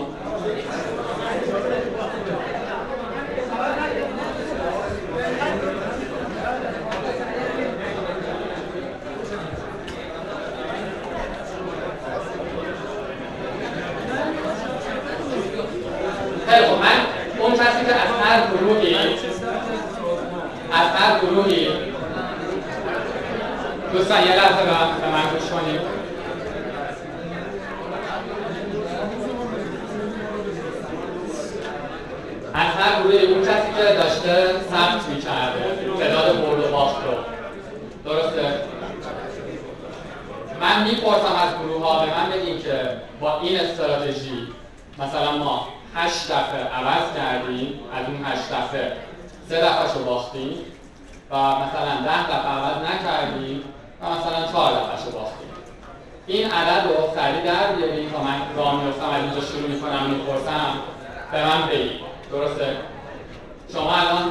خیلی خب، من اون کسی که از هر گروهی دوستان یه لحظه به من گوش کنید. از هر گروهی اون کسی که داشته ثبت می‌کرده تعداد برد و باخت رو. درسته؟ من میپرسم از گروه‌ها به من بگین که با این استراتژی مثلا ما 8 دفعه عوض کردیم، از اون 8 دفعه 3 دفعه‌شو باختیم و مثلا 10 دفعه عوض نکردیم و مثلا 4 دفعه‌شو باختیم. این عدد رو سریع در بیاریم تا من راه میفتم از اینجا شروع میکنم میپرسم به من بگید. درسته؟ شما الان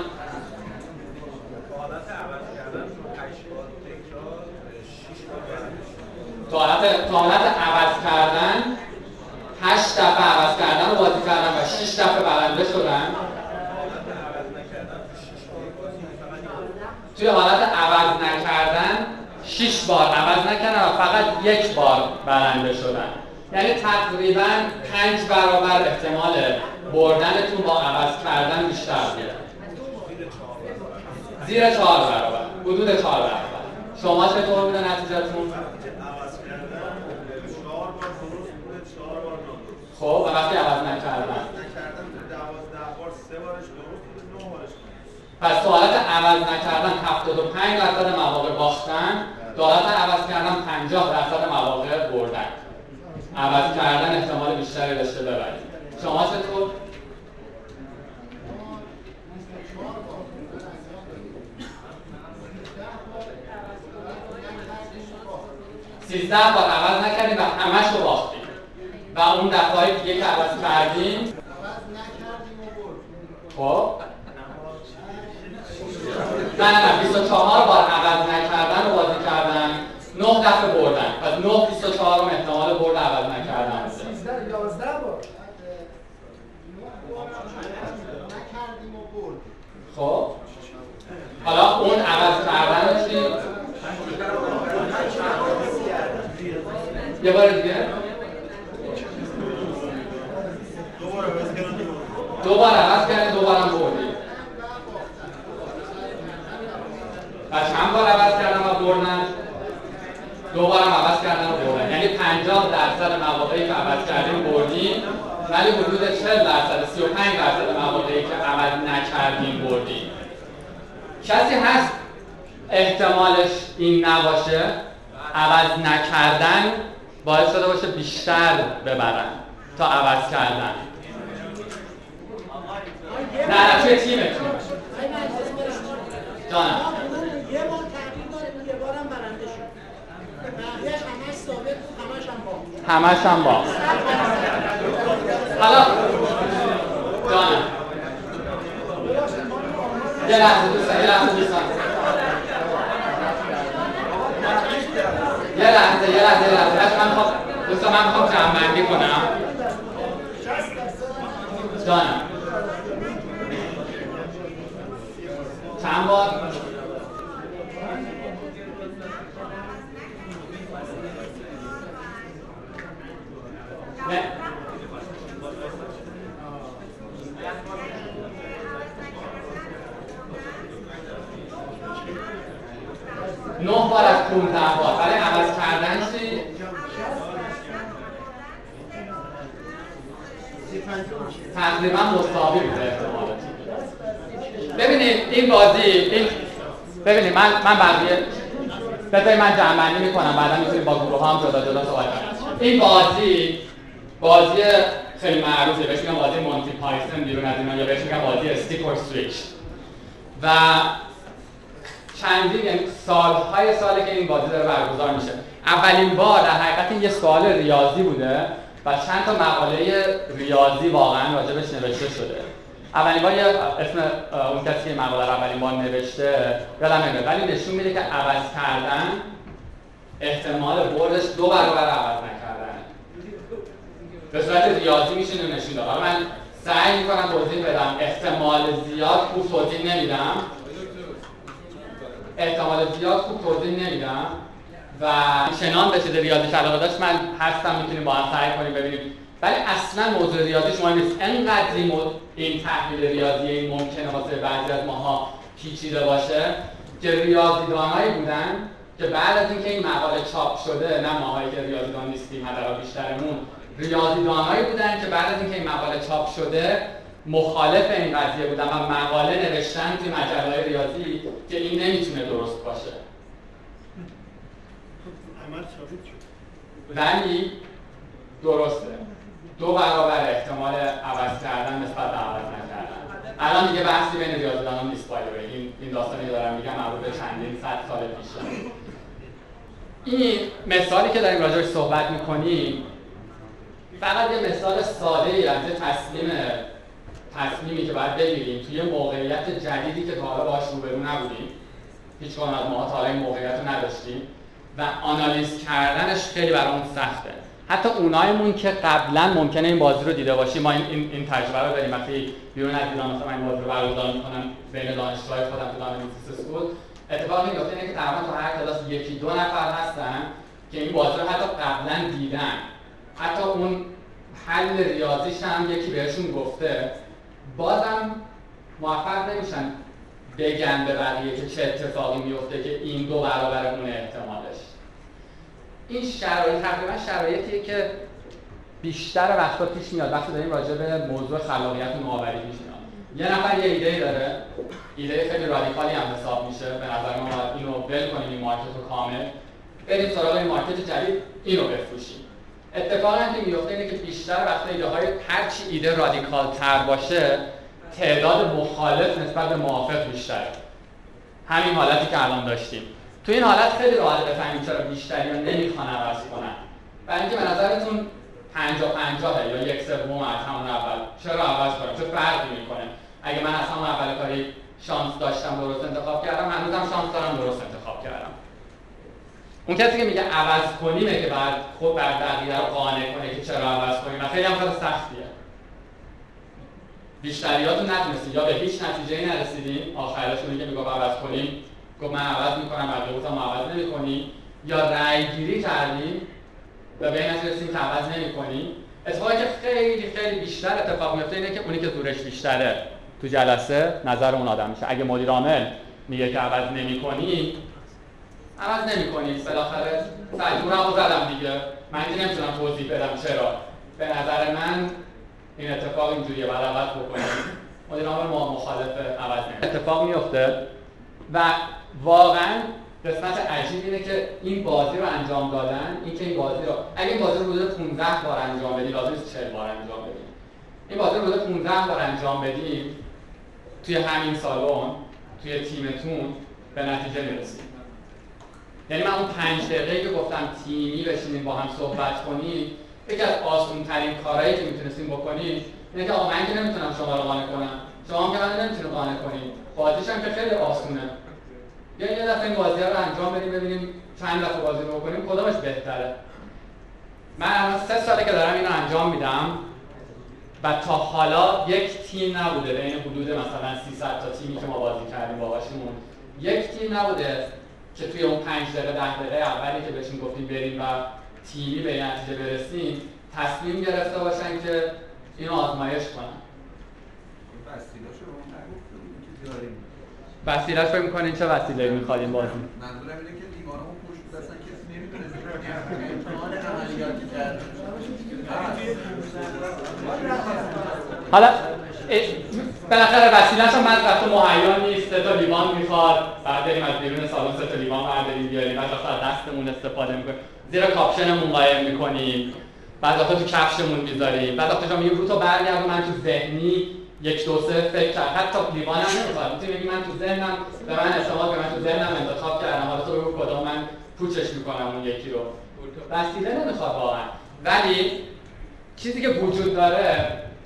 تا حالت عوض کردن 8 دفعه عوض کردن رو بازی کردن و 6 دفعه برنده شدن. توی حالت عوض نکردن 6 بار عوض نکردن و فقط 1 بار برنده شدن. یعنی تقریباً 5 برابر احتمال بردنتون با عوض کردن بیشتر میاد. زیر 4 برابر، حدود 4 برابر. شما چطور بوده نتیجه‌تون؟ خب و وقتی عوض نکردن پس تو حالت عوض نکردن 75% مواقع باختن، تو حالت عوض کردن 50% مواقع بردن. عوض کردن احتمال بیشتری داشته ببرید. شما چطور؟ 13 بار عوض نکردیم و همش رو باختیم و اون دفعه دیگه که عوض کردیم خب نه 24 بار عوض نکردن رو بازی کردن، 9 دفعه بردن. پس 9 24 هم احتمال برد عوض نکردن بوده. 11 بار خب حالا اون عوض کردن چی؟ یه بار دیگه دو بار عوض کردن، 2 بارم بردیم. و چند بار عوض کردن و بردن؟ 2 بارم عوض کردن و بردن. یعنی 50% مواقعی که عوض کردیم بردیم، ولی حدود 40% 35% مواقعی که عوض نکردیم بردیم. کسی هست احتمالش این نباشه عوض نکردن باعث شده باشه بیشتر ببرن تا عوض کردن؟ نه توی تیمتون جانم یه بار تغییر داره، یه بارم برنده شد. بقیه‌اش همش ثابت بود، همش هم باخت. حالا جانم یه لحظه دوستان یه لحظه من میخوام جمع‌بندی کنم. جانم چند بار؟ نه 9 بار از 15 بار. برای عوض کردن چی؟ تقریبا مساوی بوده احتمالات. ببینید این بازی ببینید من بقیه بذارید من جمع‌بندی میکنم، بعدا میتونید با گروه هم جدا صحبت کنید. این بازی خیلی معروفه، بهش میگن بازی مونتی پایتون بیرون از اینا، یا بهش میگن بازی استیک اور استریچ. و چندین سالی که این بازی داره برگزار میشه. اولین بار در حقیقت این یه سوال ریاضی بوده و چند تا مقاله ریاضی واقعا راجبش نوشته شده. اولین بار اسم اون کسی که مقاله رو اولین بار نوشته یادم نمیاد، ولی نشون میده که عوض کردن احتمال بردش 2 برابر عوض نکردنه. به صورت ریاضی میشه نشون داد. حالا من سعی میکنم توضیح بدم، احتمال زیاد خوب توضیح نمیدم و چنان به چیز ریاضی علاقه داشت من هستم، میتونیم با هم سعی کنیم ببینیم، ولی اصلا موضوع ریاضیش مهم نیست. انقدر این تحلیل ریاضی این ممکنه واسه بعضی از ماها پیچیده باشه که ریاضیدانایی بودن که بعد از اینکه این مقاله چاپ شده، نه ماهایی که ریاضیدان نیستیم حداقل بیشترمون، ریاضیدانایی بودن که بعد از اینکه این مقاله چاپ شده مخالف این قضیه بودن و مقاله نوشتن توی مجله‌های ریاضی که این نمیتونه درست باشه. ولی درسته، 2 برابر احتمال عوض کردن نسبت به عوض نکردن. الان دیگه بحثی بین ریاضیدانان نیست. این داستانی دارم میگم مربوط به چندین صد سال پیشه. این مثالی که داریم راجعش صحبت میکنیم فقط یه مثال ساده ای از تصمیمی که باید بگیریم توی موقعیت جدیدی که تا حالا باهاش روبرو نبودیم، هیچ کدوم از ما تا حالا این موقعیت رو نداشتیم و آنالیز کردنش خیلی برامون سخته. حتی اونایمون که قبلا ممکنه این بازی رو دیده باشیم، ما این تجربه رو داریم. وقتی بیرون از ایران مثلا این بازی رو برگزار می‌کنم بین دانشجوهای خودم تو دانشگاه اسکول، اتفاقی میفته اینه که تقریبا تو هر کلاس 1-2 نفر هستن که این بازی رو حتی قبلا دیدن، حتی اون حل ریاضیش هم یکی بهشون گفته، بازم موفق نمیشن بگن به بقیه که چه اتفاقی میفته که این 2 برابر اون احتمالش. این شرایط تقریبا شرایطیه که بیشتر وقتا پیش میاد وقتی داریم راجع به موضوع خلاقیت و نوآوری پیش میاد. یه نفر یه ایده داره، ایده خیلی رادیکالی هم حساب میشه، به نظر ما باید اینو ول کنیم، این مارکت رو کامل بریم سراغ این مارکت جدید، اینو بفروشیم. اتفاقی که میفته اینه که بیشتر وقتا ایده های هرچی ایده رادیکال تر باشه تعداد مخالف نسبت به موافق بیشتره. همین حالتی که الان داشتیم. تو این حالت خیلی راحت بفهمیم چرا بیشتری ها نمیخوان عوض کنن. برای اینکه به نظرتون 50-50 یا 1/3 از همون اول چرا عوض کنم؟ چه فرقی میکنه؟ اگه من از همون اول کاری شانس داشتم درست انتخاب کردم، هنوزم شانس دارم درست انتخاب کردم. اون کسی که میگه عوض کنیمه که بعد خود بقیه رو قانع کنه که چرا عوض کنیم و خیلی هم کار سختیه. بیشتریاتون نتونستید یا به هیچ نتیجه‌ای نرسیدین، آخرشون که میگه عوض کنیم گفت من عوض میکنم، بقیه گفتم عوض نمی‌کنی، یا رأی گیری کردیم و به این نتیجه رسیدیم که عوض نمی‌کنی. اتفاقی که خیلی بیشتر اتفاق میفته اینه که اونی که زورش بیشتره تو جلسه نظر اون آدم میشه. اگه مدیر عامل میگه که عوض نمی‌کنی، عوض نمی‌کنی. بالاخره سعیمو زدم دیگه، من دیگه نمیتونم توضیح بدم چرا. به نظر من این اتفاق اینجوریه، بعد عوض بکنیم. مدیر عامل مخالف عوض نمی‌کنه. اتفاق میفته و واقعاً قسمت عجیب اینه که این بازی رو انجام دادن، این که این بازی رو اگه این بازی رو حدود 15 بار انجام بدیم، لازم نیست 40 بار انجام بدیم. این بازی رو حدود 15 بار انجام بدیم توی همین سالن، توی تیمتون به نتیجه میرسیم. یعنی من اون 5 دقیقه‌ای که گفتم تیمی بشینیم با هم صحبت کنیم، یکی از آسان‌ترین کارهایی که میتونستیم بکنیم اینه که آقا من که نمیتونم شما رو قانع کنم، شما که من نمیتونید قانع کنید. بازیش هم که خیلی آسونه. یه دفعه این بازی رو انجام بدیم ببینیم چند دفعه بازی رو بکنیم کدامش بهتره. من الان 3 ساله که دارم اینو انجام میدم و تا حالا یک تیم نبوده بین حدود مثلا 300 تا تیمی که ما بازی کردیم باهاشون، یک تیم نبوده که توی اون 5 دقیقه 10 دقیقه اولی که بهشون گفتیم بریم و تیمی به نتیجه برسیم تصمیم گرفته باشن که اینو آزمایش کنن. وسیله‌اش فکر می‌کنین چه وسیله‌ای می‌خوایم بازی؟ منظورم اینه که لیوانمون پشت بود اصلا کسی نمی‌دونه امتحان عملیاتی کرد. حالا بالاخره وسیله‌اش هم بعد وقتا مهیا نیست، 3 تا لیوان می‌خواد، بعد بریم از بیرون سالن 3 تا لیوان برداریم بیاریم، بعد وقتا از دستمون استفاده می‌کنیم، زیر کاپشنمون قایم می‌کنیم، بعد وقتا تو کفشمون می‌ذاریم، بعد وقتا میگیم رو تو برگردون من تو ذهنی 1 2 3 فکر کرد، حتی لیوانم نمیخواد، میتونی بگی من تو ذهنم به من اعتماد کنم، من تو ذهنم انتخاب کردم، حالا تو بگو کدوم من پوچش میکنم اون یکی رو. وسیله نمیخواد واقعا، ولی چیزی که وجود داره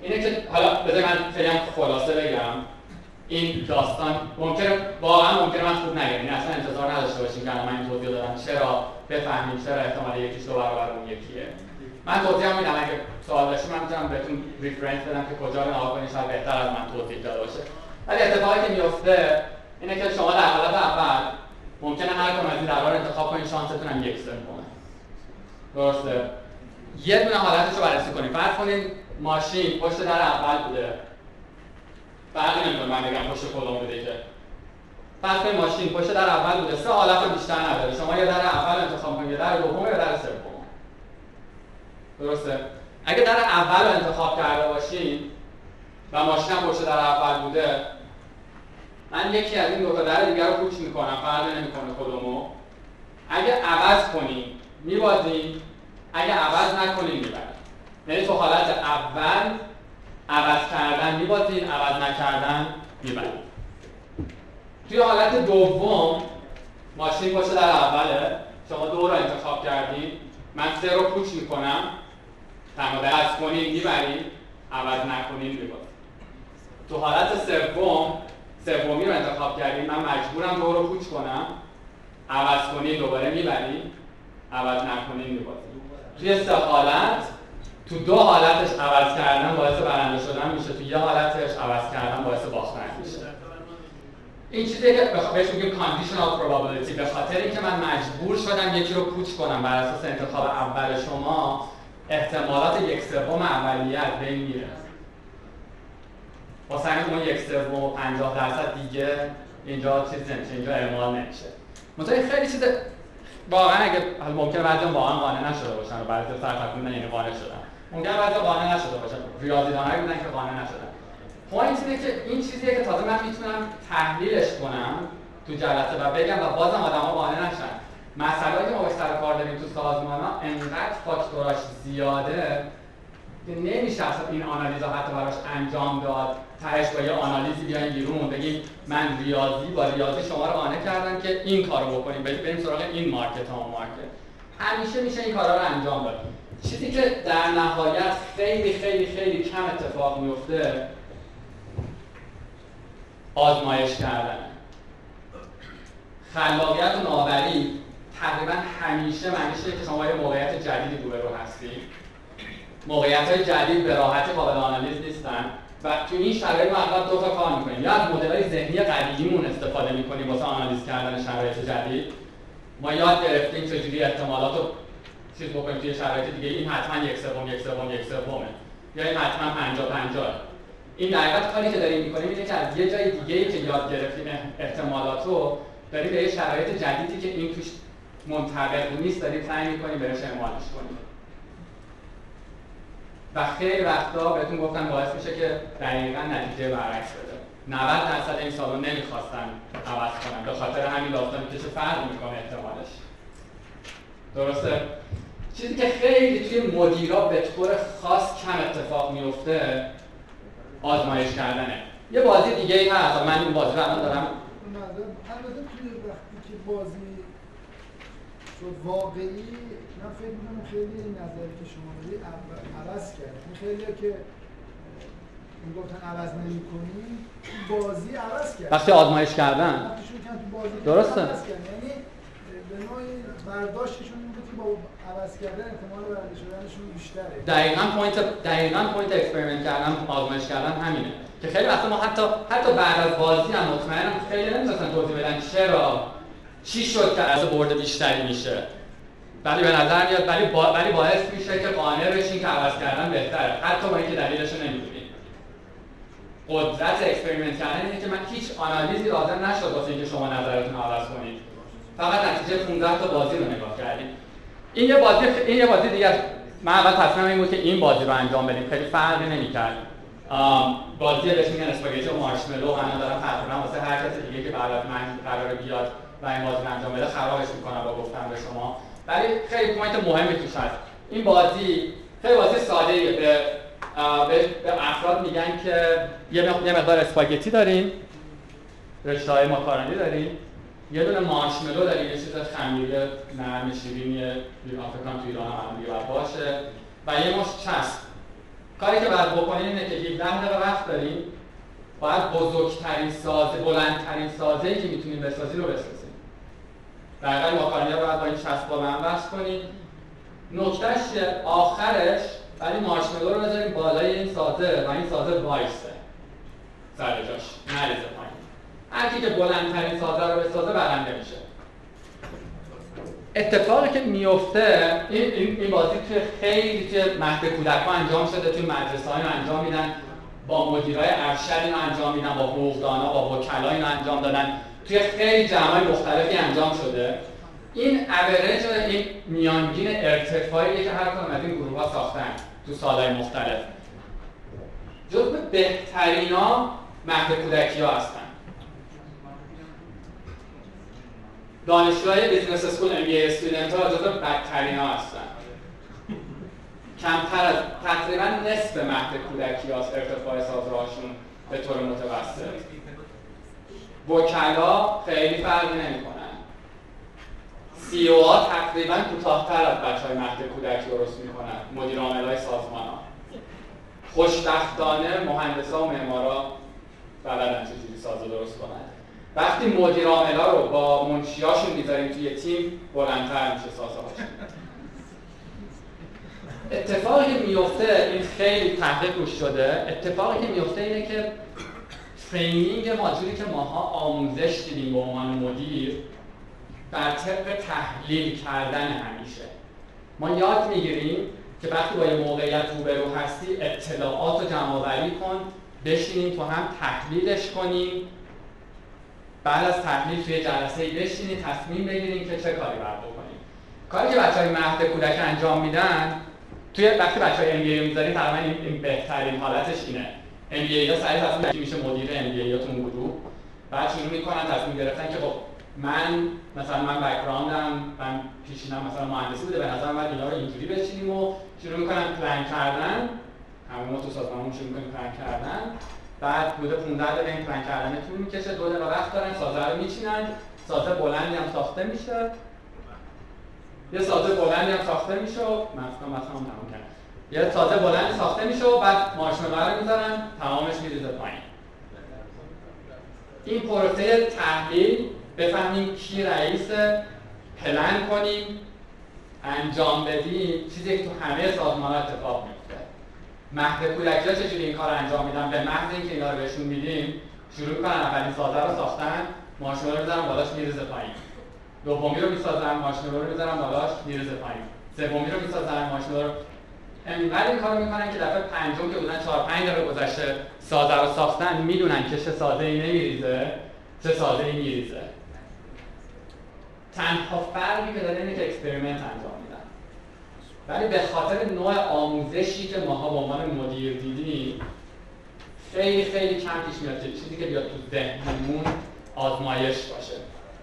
اینه که حالا بذار من خیلی هم خلاصه بگم. این داستان واقعا ممکنه من خوب نگم، یعنی اصلا انتظار نداشته باشیم که من این توضیح دادم چرا بفهمیم چرا احتمال یکیش دو برابر اون یکیه. من توضیح میدم، اگه سوال داشتید من میتونم بهتون ریفرنس بدم که کجا رو نگاه کنید شاید بهتر از من توضیح داده باشه. ولی اتفاقی که میفته اینه که شما در حالت اول ممکنه هر کدوم از این درها رو انتخاب کنید، شانستون هم 1/3. درسته؟ یه دونه حالتش رو بررسی کنید. فرض کنید ماشین پشت در اول بوده. فرقی نمی‌کنه من بگم پشت کدوم بوده که. فرض کنید ماشین پشت در اول بوده. 3 حالت بیشتر نداره. شما یا در اول انتخاب کنید، یا در دوم یا در سوم. درسته؟ اگه در اول رو انتخاب کرده باشین و ماشین هم پشت در اول بوده، من یکی از این دو تا در دیگر رو پوچ میکنم، فرقی نمیکنه کدومو. اگه عوض کنیم میبازیم، اگه عوض نکنیم میبریم. یعنی تو حالت اول عوض کردن میبازیم، عوض نکردن میبریم. توی حالت دوم ماشین پشت در اوله، شما 2 رو انتخاب کردید، من 3 رو پوچ میکنم، تنها عوض کنیم میبریم، عوض نکنیم میبازیم. تو حالت سومی رو انتخاب کردیم، من مجبورم 2 رو پوچ کنم، عوض کنیم دوباره میبریم، عوض نکنیم میبازیم. توی 3 حالت، تو 2 حالتش عوض کردن باعث برنده شدن میشه، تو 1 حالتش عوض کردن باعث باختن میشه. این چیزیه که بهش میگیم conditional probability، به خاطر اینکه من مجبور شدم یکی رو پوچ کنم بر اساس انتخاب اول شما، احتمالات 1/3 اولیه از بین میره. واسه همین اون 1/3 و 50% دیگه اینجا چیز نمیشه، اینجا اعمال نمیشه. مثلا خیلی چیز واقعا اگه ممکنه بعضی واقعا قانع نشده باشن و بعضی سرفکنده یعنی قانع شدن، ممکنه بعضی قانع نشده باشن، ریاضی‌دانایی بودن که قانع نشدن. پوینت اینه که این چیزیه که تازه من میتونم تحلیلش کنم تو جلسه و بگم و بازم آدما قانع نشن. مسائلی که ما باهاش سر کار داریم تو سازمان‌ها انقدر فاکتوراش زیاده که نمیشه اصلا این آنالیزها حتی براش انجام داد. تهش با یه آنالیزی بیاین بیرون بگیم من با ریاضی شما رو قانع کردم که این کارو بکنیم، بریم سراغ این مارکت ها و مارکت. همیشه میشه این کارا رو انجام داد. چیزی که در نهایت خیلی خیلی خیلی کم اتفاق میفته آزمایش کردن. خلاقیت و نوآوری تقریبا همیشه معنیش اینه که شما یه موقعیت جدیدی روبرو هستید. موقعیت‌های جدید به راحتی قابل آنالیز نیستن و تو این شرایط ما اغلب 2 تا کار می‌کنیم. یا از مدل‌های ذهنی قدیمیمون استفاده می‌کنیم واسه آنالیز کردن شرایط جدید. ما یاد گرفتیم چجوری احتمالات رو چیز بکنیم توی شرایط دیگه. این حتما 1/3 یا این حتما 50/50. این در حقیقت کاری که داریم می‌کنیم اینه که از یه جای دیگه‌ای که یاد گرفتیم احتمالات رو داریم به یه شرایط جدیدی که این توش منطبق نیست داریم سعی می‌کنیم بهش اعمالش کنیم. و خیلی وقتا بهتون گفتم باعث میشه که دقیقاً نتیجه برعکس بده. 90% این سالون نمیخواستن عوض کنن به خاطر همین داستانی که چه فرق میکنه احتمالش. درسته؟ چیزی که خیلی توی مدیرا به طور خاص کم اتفاق میفته آزمایش کردنه. یه بازی دیگه ای هست، من این بازی رو الان دارم. البته توی وقتی که بازی شد واقعی، من فکر می‌کنم خیلی این نظری که شما میگید عوض کرد. خیلی‌ها که میگفتن عوض نمی‌کنیم، بازی عوض کرد. وقتی آزمایش کردن. وقتی شروع کردن تو بازی درسته. عوض کردن. یعنی به نوعی برداشتشون این بود که با عوض کردن احتمال برنده شدنشون بیشتره. دقیقاً پوینت اکسپریمنت کردن، آزمایش کردن همینه. که خیلی وقتا ما حتی بعد از بازی هم مطمئنم خیلی نمی‌تونن توضیح بدن چرا چی شد که از برد بیشتری میشه. ولی به نظر میاد ولی باعث میشه که قانع بشین که عوض کردن بهتره، حتی با اینکه دلیلش رو نمیدونید. قدرت اکسپریمنت کردن اینه که من هیچ آنالیزی لازم نشد واسه اینکه شما نظرتون رو عوض کنید. فقط نتیجه 15 تا بازی رو نگاه کردید. این یه بازی دیگه. من اول تصمیمم این بود که این بازی رو انجام بدیم، خیلی فرقی نمی‌کرد. بازی بهش میگن اسپاگتی و مارشملو. من دارم تقریبا واسه هر کسی دیگه که بعد از من قراره بیاد و این بازی رو انجام بده خرابش می‌کنم با گفتن به شما. ولی خیلی پوینت مهمی توش هست. این بازی خیلی بازی ساده‌ایه. به افراد میگن که یه مقدار اسپاگتی دارین، رشته‌های ماکارونی دارین، یه دونه مارشملو دارین، یه چیز خمیره نرم شیرینی آفریکان تو ایران هم دیگه باشه و یه مشت چسب. کاری که باید بکنیم اینه که 17 دقیقه وقت داریم، باید بزرگترین سازه، بلندترین سازه‌ای که میتونیم بسازیم رو بسازیم. دقیقاً ماکارونی رو باید با این چسب با هم وصل کنیم. نکتهش آخرش ولی مارشملو رو بذاریم بالای این سازه و این سازه وایسه سر جاش، نریزه پایین. هر کی که بلندترین سازه رو بسازه برنده میشه. اتفاقی که میفته این بازی توی خیلی توی مهد کودک‌ها انجام شده، توی مدرسه‌ها اینو انجام میدن، با مدیرای ارشد اینو انجام میدن، با حقوقدانا، با وکلا اینو انجام دادن، توی خیلی جمع‌های مختلفی انجام شده. این اوریج، این میانگین ارتفاعی که هر کدوم از این گروه‌ها ساختن تو سال‌های مختلف، جزو بهترینا مهد کودکی‌ها هستن. دانشجوهای بیزنس اسکول MBA استودنت‌ها جزو بدترینا هستن. کمتر از تقریبا نصف مهد کودکی هاست ارتفاع سازه‌هاشون به طور متوسط. وکلا خیلی فرقی نمی‌کنن. CEO ها تقریبا کوتاه‌تر از بچه‌های مهد کودکی درست می‌کنن، مدیر عاملای سازمان‌ها. خوشبختانه مهندسا و معمارا بلدن چجوری سازه درست کنن. وقتی مدیر عاملا رو با منشیاشون می‌ذاریم توی تیم، بلندتر میشه سازه‌هاشون. اتفاقی که میفته، این خیلی تحقیق روش شده، اتفاقی که میفته اینه که ترینینگ ما، جوری که ماها آموزش دیدیم به عنوان مدیر، بر طبق تحلیل کردن همیشه. ما یاد میگیریم که وقتی با یه موقعیت روبرو هستی، اطلاعات رو جمع‌آوری کن، بشینیم تو هم تحلیلش کنیم، بعد از تحلیل توی جلسه‌ای بشینیم تصمیم بگیریم که چه کاری باید بکنیم. کاری که بچه‌های مهد کودک انجام میدن، توی وقتی بچه‌های MBA میذاریم تقریبا این بهترین حالتش اینه. MBA ها سریع تصمیم میشه مدیر MBA ها تو اون گروه، بعد شروع میکنن تصمیم گرفتن که خب من بک‌گراندم، من پیشینم مثلا مهندسی بوده، به نظر من اینا رو اینجوری بچینیم و شروع میکنن پلن کردن. همه ما تو سازمانمون شروع میکنیم پلن کردن. بعد حدود 15 دقیقه این پلن کردن طول میکشه، 2 دقیقه وقت دارن، سازه رو میچینن، سازه بلندی هم ساخته میشه. یه سازه بلندی هم ساخته میشه و مثلا تمام کرد. یه سازه بلندی ساخته میشه و بعد مارشملو رو میذارن، تمامش میریزه پایین. این پروسه تحلیل، بفهمیم کی رئیسه، پلن کنیم، انجام بدیم، چیزی که تو همه سازمان‌ها اتفاق میفته. مهد کودکی‌ها چجوری این کار رو انجام میدن؟ به محض اینکه اینا رو بهشون میدیم، شروع میکنن اولین سازه رو ساختن، مارشملو رو میذارن بالاش میریزه پایین. دومی رو میسازن، مارشملو رو میذارن بالاش میریزه پایین. سومی رو میسازن، مارشملو رو انقدر این کارو میکنن که دفعه پنجم که بودن 4-5 دقیقه گذشته سازه رو ساختن، میدونن که چه سازه‌ای نمیریزه، چه سازه‌ای میریزه. تنها فرقی که داره اینه که اکسپریمنت انجام میدن. ولی به خاطر نوع آموزشی که ماها به عنوان مدیر دیدیم، خیلی خیلی کم پیش میاد چیزی که بیاد تو ذهنمون آزمایش باشه.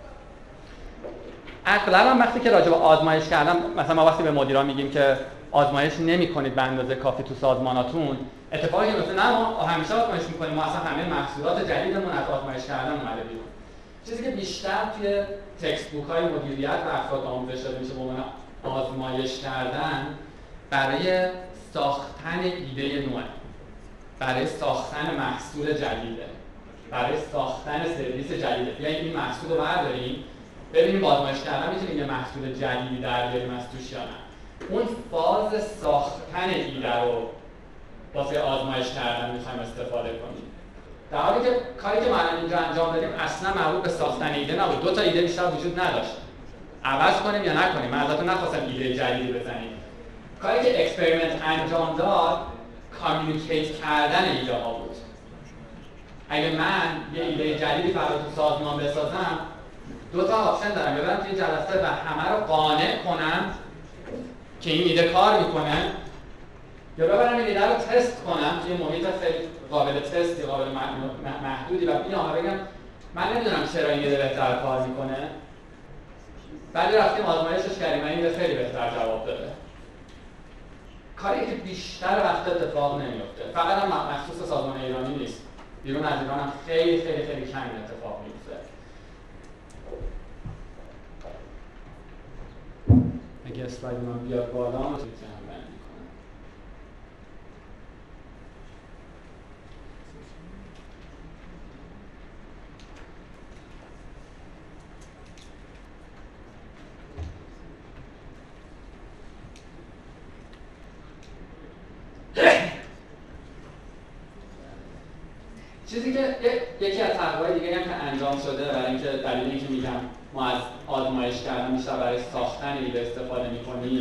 اغلب وقتی که راجع به آزمایش کردم، مثلا ما وقتی به مدیران میگیم که آزمایش نمی‌کنید به اندازه کافی تو سازماناتون، اتفاقی که نه ما همیشه آزمایش می‌کنیم، ما اصلا همه محصولات جدیدمون از آزمایش کردن اومده بیرون. چیزی که بیشتر توی تکست بوک‌های مدیریت و افراد آموزش داده میشه به عنوان آزمایش کردن، برای ساختن ایده نوع، برای ساختن محصول جدیده، برای ساختن سرویس جدیده. یعنی این محصول رو برداریم ببینیم آزمایش کردن میتونیم یه محصول جدیدی در بیاریم از توش یا نه. اون فاز ساختن ایده رو واسه آزمایش کردن میخوایم استفاده کنیم. در حالی که کاری که ما اینجا انجام دادیم اصلا مربوط به ساختن ایده نبود. 2 تا ایده بیشتر وجود نداشت. عوض کنیم یا نکنیم. من ازتون نخواستم ایده جدیدی بزنیم. کاری که اکسپریمنت انجام داد، کامیونیکیت کردن ایده ها بود. اگه من یه ایده جدیدی برای تو سازمان بسازم، 2 تا آپشن دارم. یا برم توی جلسه و همه رو قانع کنم که این ایده کار میکنه، یا ببرم این ایده رو تست کنم توی محیط خیلی قابل تست یا قابل محدودی و بیام بگم من نمیدونم چرا این ایده بهتر کار میکنه، ولی رفتیم آزمایشش کردیم و این ایده خیلی بهتر جواب داده. کاری که بیشتر وقت اتفاق نمیفته، فقط هم مخصوص سازمان ایرانی نیست، بیرون از ایران هم خیلی خیلی خیلی کم اتفاق میفته. اگه اسلاید من بیاد بالا ما توی جمع بندی کنم. چیزی که یکی از حرف‌های دیگه هم که انجام شده برای اینکه دلیل اینکه میگم ما از آزمایش کردن بیشتر برای ساختن ایده استفاده می‌کنیم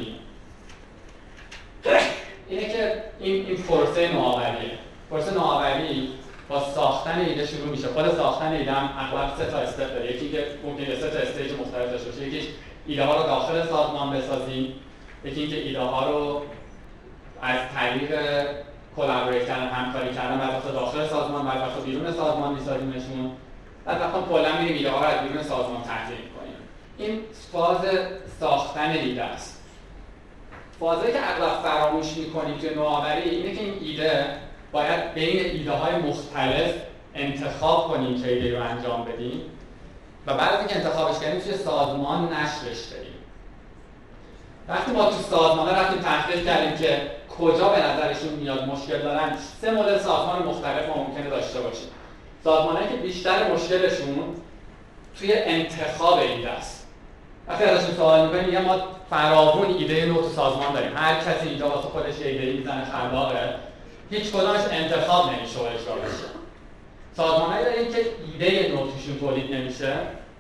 اینه که این پروسه نوآوریه. پروسه نوآوری با ساختن ایده شروع میشه. خود ساختن ایده هم اغلب 3 تا استپ داره. یکی که ممکنه 3 تا استیج مختلف داشته باشه. یکیش ایده ها رو داخل سازمان بسازیم، یکی اینکه ایده ها رو از طریق کلابریت کردن، همکاری کردن، بعد وقتا داخل سازمان، بعد وقتا بیرون سازمان میسازیمشون، بعد وقتا کلا میریم ایده ها رو از بیرون سازمان تحلیل می‌کنیم. این فاز ساختن ایده است. فازی که اغلب فراموش می‌کنیم توی نوآوری اینه که این ایده باید بین ایده های مختلف انتخاب کنیم که ایده رو انجام بدیم و بعد از اینکه انتخابش کردیم توی سازمان نشرش بدیم. وقتی ما تو سازمان رفتیم تحقیق کردیم که کجا به نظرشون میاد مشکل دارن، 3 مدل سازمان مختلف ما ممکنه داشته باشیم. سازمانایی که بیشتر مشکلشون توی انتخاب ایده است. وقتی ازشون سوال می‌کنیم میگن ما فراوون ایده نو تو سازمان داریم، هر کسی اینجا واسه خودش یه ایده میزنه خلاقه، هیچ کدامش انتخاب نمیشه و اجرا بشه. سازمانایی داریم که ایده نو توشون تولید نمیشه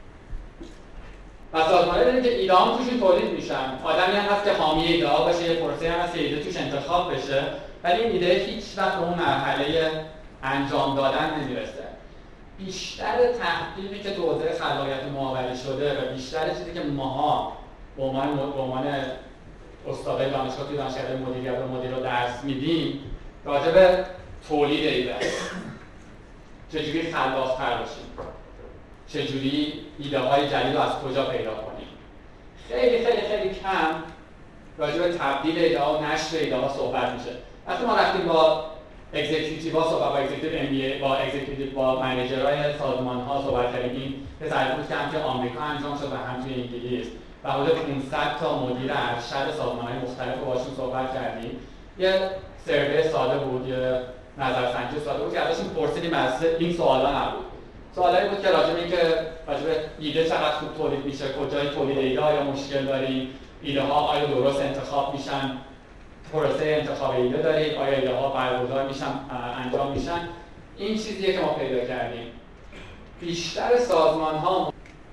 و سازمانایی داریم که ایده هم توشون تولید میشن. آدمی هم هست که حامی ایده ها باشه، یه پروسه هم هست که ایده توش انتخاب بشه، ولی این ایده هیچ وقت به اون مرحله انجام دادن نمیرسه. بیشتر تحقیقی که تو حوزه خلاقیت نوآوری شده و بیشتر چیزی که ماها به عنوان استادای دانشگاه توی دانشکده مدیریت و مدیر رو درس میدیم راجع به تولید ایده است. چجوری خلاق‌تر باشیم، چجوری ایده های جدید رو از کجا پیدا کنیم. خیلی خیلی خیلی کم راجع به تبدیل ایده ها و نشر ایده ها صحبت میشه. وقتی ما رفتیم با اگزیکیوتیو ها صحبت، با اگزیکیوتیو ام بی ای، با اگزیکیوتیو با منیجرهای سازمان ها صحبت کردیم، این یه سری بود که هم توی آمریکا انجام شد و هم توی انگلیس و حدود 500 تا مدیر ارشد سازمان‌های مختلف رو باشون صحبت کردیم. یه سروی ساده بود، یه نظرسنجی ساده بود که ازشون پرسیدیم از این سوالا نبود. سوالایی بود که راجع به اینکه راجع به ایده چقدر خوب تولید میشه، کجای تولید ایده ها یا مشکل داریم، ایده ها آیا درست انتخاب میشن، پروسه انتخاب ایده داریم، آیا ایده ها برگزار میشن، انجام میشن. این چیزیه که ما پیدا کردیم. بیشتر سازمان ها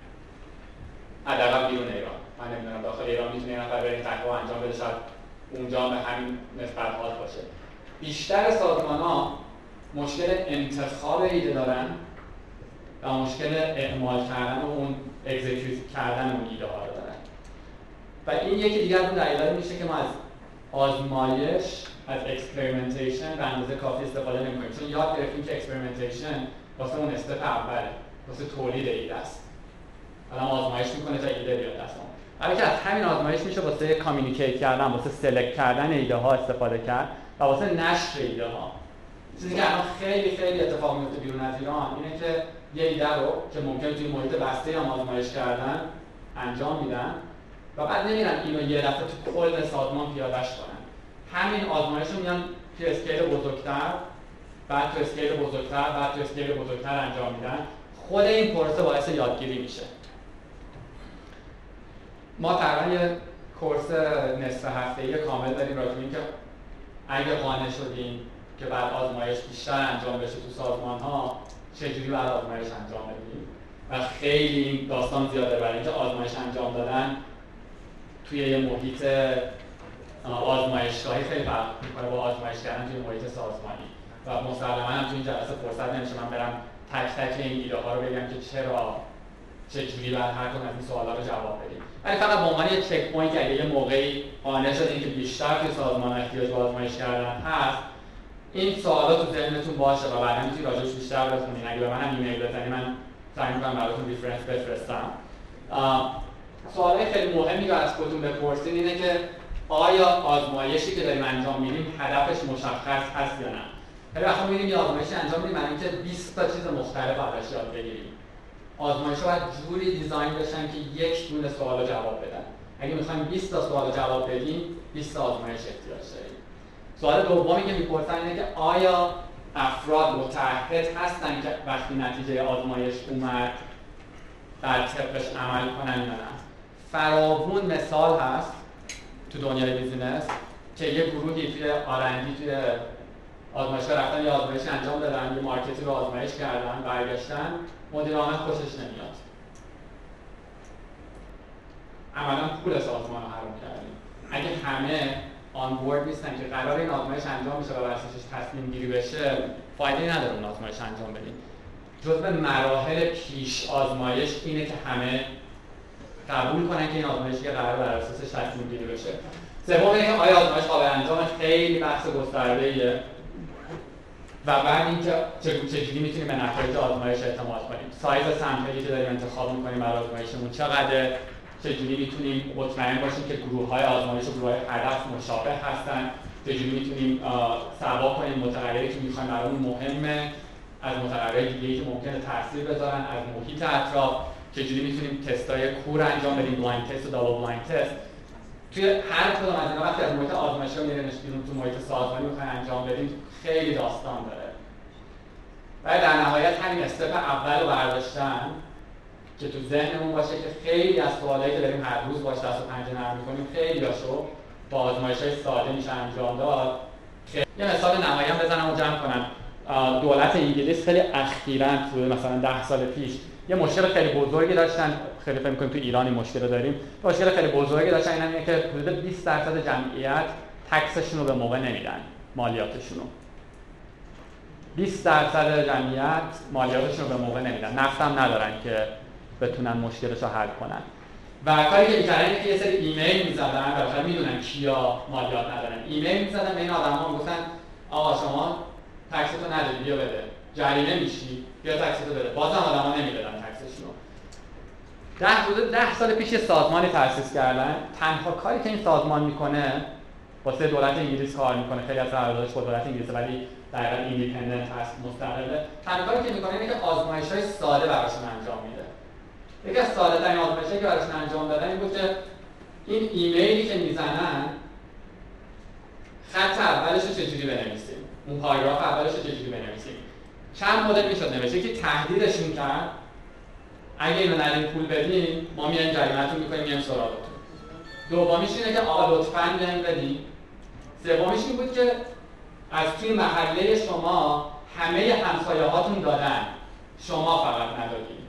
حداقل بیرون ایران، من نمیدونم داخل ایران میتونه یه نفر بریم تحقیق انجام بده، شاید اونجا به همین نسبت حال باشه. بیشتر سازمان ها مشکل انتخاب ایده دارن و مشکل اعمال کردن و اون اکزیکیوت کردن اون ایده ها رو دارن. و این یکی دیگر اون دلیلی میشه که ما از آزمایش، از اکسپریمنتیشن به اندازه کافی استفاده نمی‌کنیم. چون یاد گرفتیم که اکسپریمنتیشن واسه اون استپ اوله، واسه تولید ایده است. الان آزمایش میکنه تا ایده بیاد دستمون. ولی که از همین آزمایش میشه واسه کامیونیکیت کردن، واسه سلکت کردن ایده ها استفاده کرد و واسه نشر ایده ها. چیزی که الان خیلی خیلی اتفاق میفته بیرون از ایران اینه که یه ایده رو که ممکنه توی محیط بسته هم آزمایش کردن انجام میدن و بعد نمیرن اینو یه دفعه تو کل سازمان پیاده‌اش کنن. همین آزمایش رو میان توی اسکیل بزرگتر، بعد تو اسکیل بزرگتر، بعد تو اسکیل بزرگتر انجام میدن. خود این پروسه باعث یادگیری میشه. ما تقریبا یه کورس نصف هفته‌ای کامل داریم راجع به اینکه اگه قانع شدیم که بعد آزمایش بیشتر انجام بشه تو سازمان‌ها چجوری بعد آزمایش انجام بدیم و خیلی این داستان زیاده برای اینکه آزمایش انجام دادن توی یه محیط آزمایشگاهی خیلی فرق می‌کنه با آزمایش کردن توی محیط سازمانی و مسلماً هم توی این جلسه فرصت نمیشه من برم تک تک این ایده ها رو بگم که چجوری بعد هر کدوم از این سوالا رو جواب بدیم. ولی فقط به عنوان یه چک پوینت اگه یه موقعی قانع شدین که بیشتر توی سازمان احتیاج به آزمایش کردن هست، این سوالا تو ذهنتون باشه و بعدا میتونید راجعش بیشتر بخونین. اگه به من هم ایمیل بزنید من سعی می‌کنم براتون ریفرنس بفرستم. سوالای خیلی مهمی که از خودتون بپرسین اینه که آیا آزمایشی که داریم انجام میدیم هدفش مشخص هست یا نه؟ خیلی وقتا می‌بینیم یه آزمایشی انجام میدیم برای اینکه 20 تا چیز مختلف ازش یاد بگیریم. آزمایش‌ها باید جوری دیزاین بشن که یک دونه سوالو جواب بدن. اگه می‌خوایم 20 تا سوال جواب بدیم 20 تا آزمایش احتیاج داریم. سوال دومی که می‌پرسن اینه که آیا افراد متعهد هستن که وقتی نتیجه آزمایش اومد در طبقش عمل کنن یا نه؟ فراوون مثال هست تو دنیای بیزینس که یه گروهی توی آرندی توی آزمایشگاه رفتن یه آزمایشی انجام دادن، یه مارکتی رو آزمایش کردن، برگشتن مدیر عامل خوشش نمیاد. عملاً پول سازمان رو حرام کردیم. اگه همه آن بورد نیستن که قرار این آزمایش انجام بشه و بر اساسش تصمیم گیری بشه، فایده‌ای نداره اون آزمایش انجام بدیم. جزء مراحل پیش آزمایش اینه که همه قبول کنن که این آزمایشی قرار بر اساسش تصمیم گیری بشه. سوم اینکه آیا آزمایش قابل انجام، خیلی بحث گسترده‌ایه. و بعد اینکه چجوری میتونیم به نتایج آزمایش اعتماد کنیم. سایز سمپلی که داریم انتخاب می‌کنیم برای آزمایشمون چقدره؟ چجوری میتونیم مطمئن باشیم که گروه‌های آزمایش و گروه‌های هدف مشابه هستن؟ چجوری میتونیم سوا کنیم متغیری که می‌خوایم برامون مهمه از متغیرهای دیگه‌ای که ممکنه تاثیر بذارن از محیط اطراف؟ چجوری میتونیم تست‌های کور انجام بدیم، بلایند تست و دابل بلایند تست؟ توی هر کدوم از اینا وقتی از محیط آزمایشی میرینش بیرون تو محیط سازمانی می‌خوایم انجام بدیم، خیلی داستان داره. و در نهایت همین استپ اول رو برداشتن که تو ذهنمون باشه که خیلی از سوالایی که داریم هر روز باش دست و پنجه نرم می‌کنیم خیلی‌هاشو با آزمایش‌های ساده میشه انجام داد. یه مثال نهایی هم بزنم و جمع کنم. دولت انگلیس خیلی اخیراً تو مثلا 10 سال پیش یه مشکل خیلی بزرگی داشتن، خیلی فکر می‌کنیم تو ایران این مشکل رو داریم. مشکل خیلی بزرگی داشتن اینه که حدود 20% جمعیت تکسشون رو به موقع نمیدن، مالیاتشون رو. 20% جمعیت مالیاتشون رو به موقع نمیدن. نفت هم ندارن که بتونن مشکلش رو حل کنن. و کاری که می‌کردن اینه که یه سری ایمیل می‌زدن، بالاخره می‌دونن کیا مالیات ندارن. ایمیل می‌زدن به این آدم‌ها میگفتن آقا شما تکستو نداری بیا بده. جریمه میشی، بیا تکستو بده. بازم آدم‌ها نمیدادن تکسشون رو. حدود 10 سال پیش یه سازمانی تأسیس کردن. تنها کاری که این سازمان می‌کنه واسه دولت انگلیس کار می‌کنه. خیلی از قراردادش با دولت انگلیس ولی در واقع ایندیپندنت هست، مستقله. تنها کاری که می‌کنه اینه که آزمایش‌های ساده براشون انجام میده. یکی از ساده‌ترین آزمایشی که براشون انجام دادن این بود که این ایمیلی که میزنن خط اولش رو چجوری بنویسیم، اون پاراگراف اولش رو چجوری بنویسیم. چند مدل میشد نوشت. یکی تهدیدشون کرد اگه اینو ندین پول بدین ما میایم جریمه‌تون می‌کنیم میایم سراغتون. دومیش اینه که آقا لطفاً بیاین بدین. سومیش این بود که از توی محله شما همه همسایه‌هاتون دادن، شما فقط ندادین.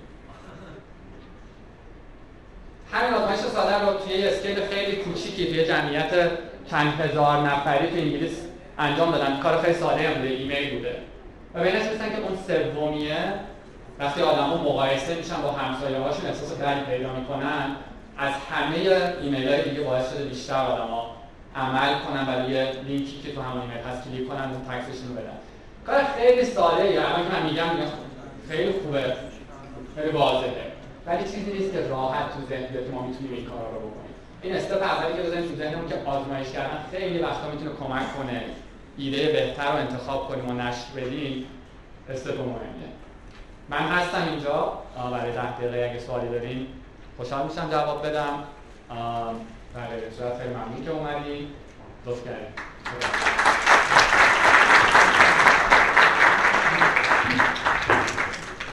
همین آزمایش ساده رو توی یه اسکیل خیلی کوچیکی توی جمعیت چند هزار نفری تو انگلیس انجام دادن. کار خیلی ساده هم بوده، ایمیل بوده. و به این نتیجه که اون سومیه وقتی آدم‌ها مقایسه میشن با همسایه‌هاشون احساس بدی پیدا میکنن، از همه ایمیل‌های دیگه باعث شده بیشتر آدم‌ها عمل کنن و روی لینکی که تو همون ایمیل هست کلیک کنن و تکسشون رو بدن. کار خیلی ساده‌ایه، اما که من میگم خیلی خوبه، خیلی واضحه. ولی چیزی نیست که راحت تو ذهن بیاد ما میتونیم این کارا رو بکنیم. این استپ اولی که بزنیم تو ذهنمون که آزمایش کردن خیلی وقتا میتونه کمک کنه ایده بهتر رو انتخاب کنیم و نشر بدیم. استپ مهمیه. من هستم اینجا برای 10 دقیقه اگه سوالی دارین خوشحال میشم جواب بدم. در غیر صورت خیلی ممنون که اومدین. لطف کردین.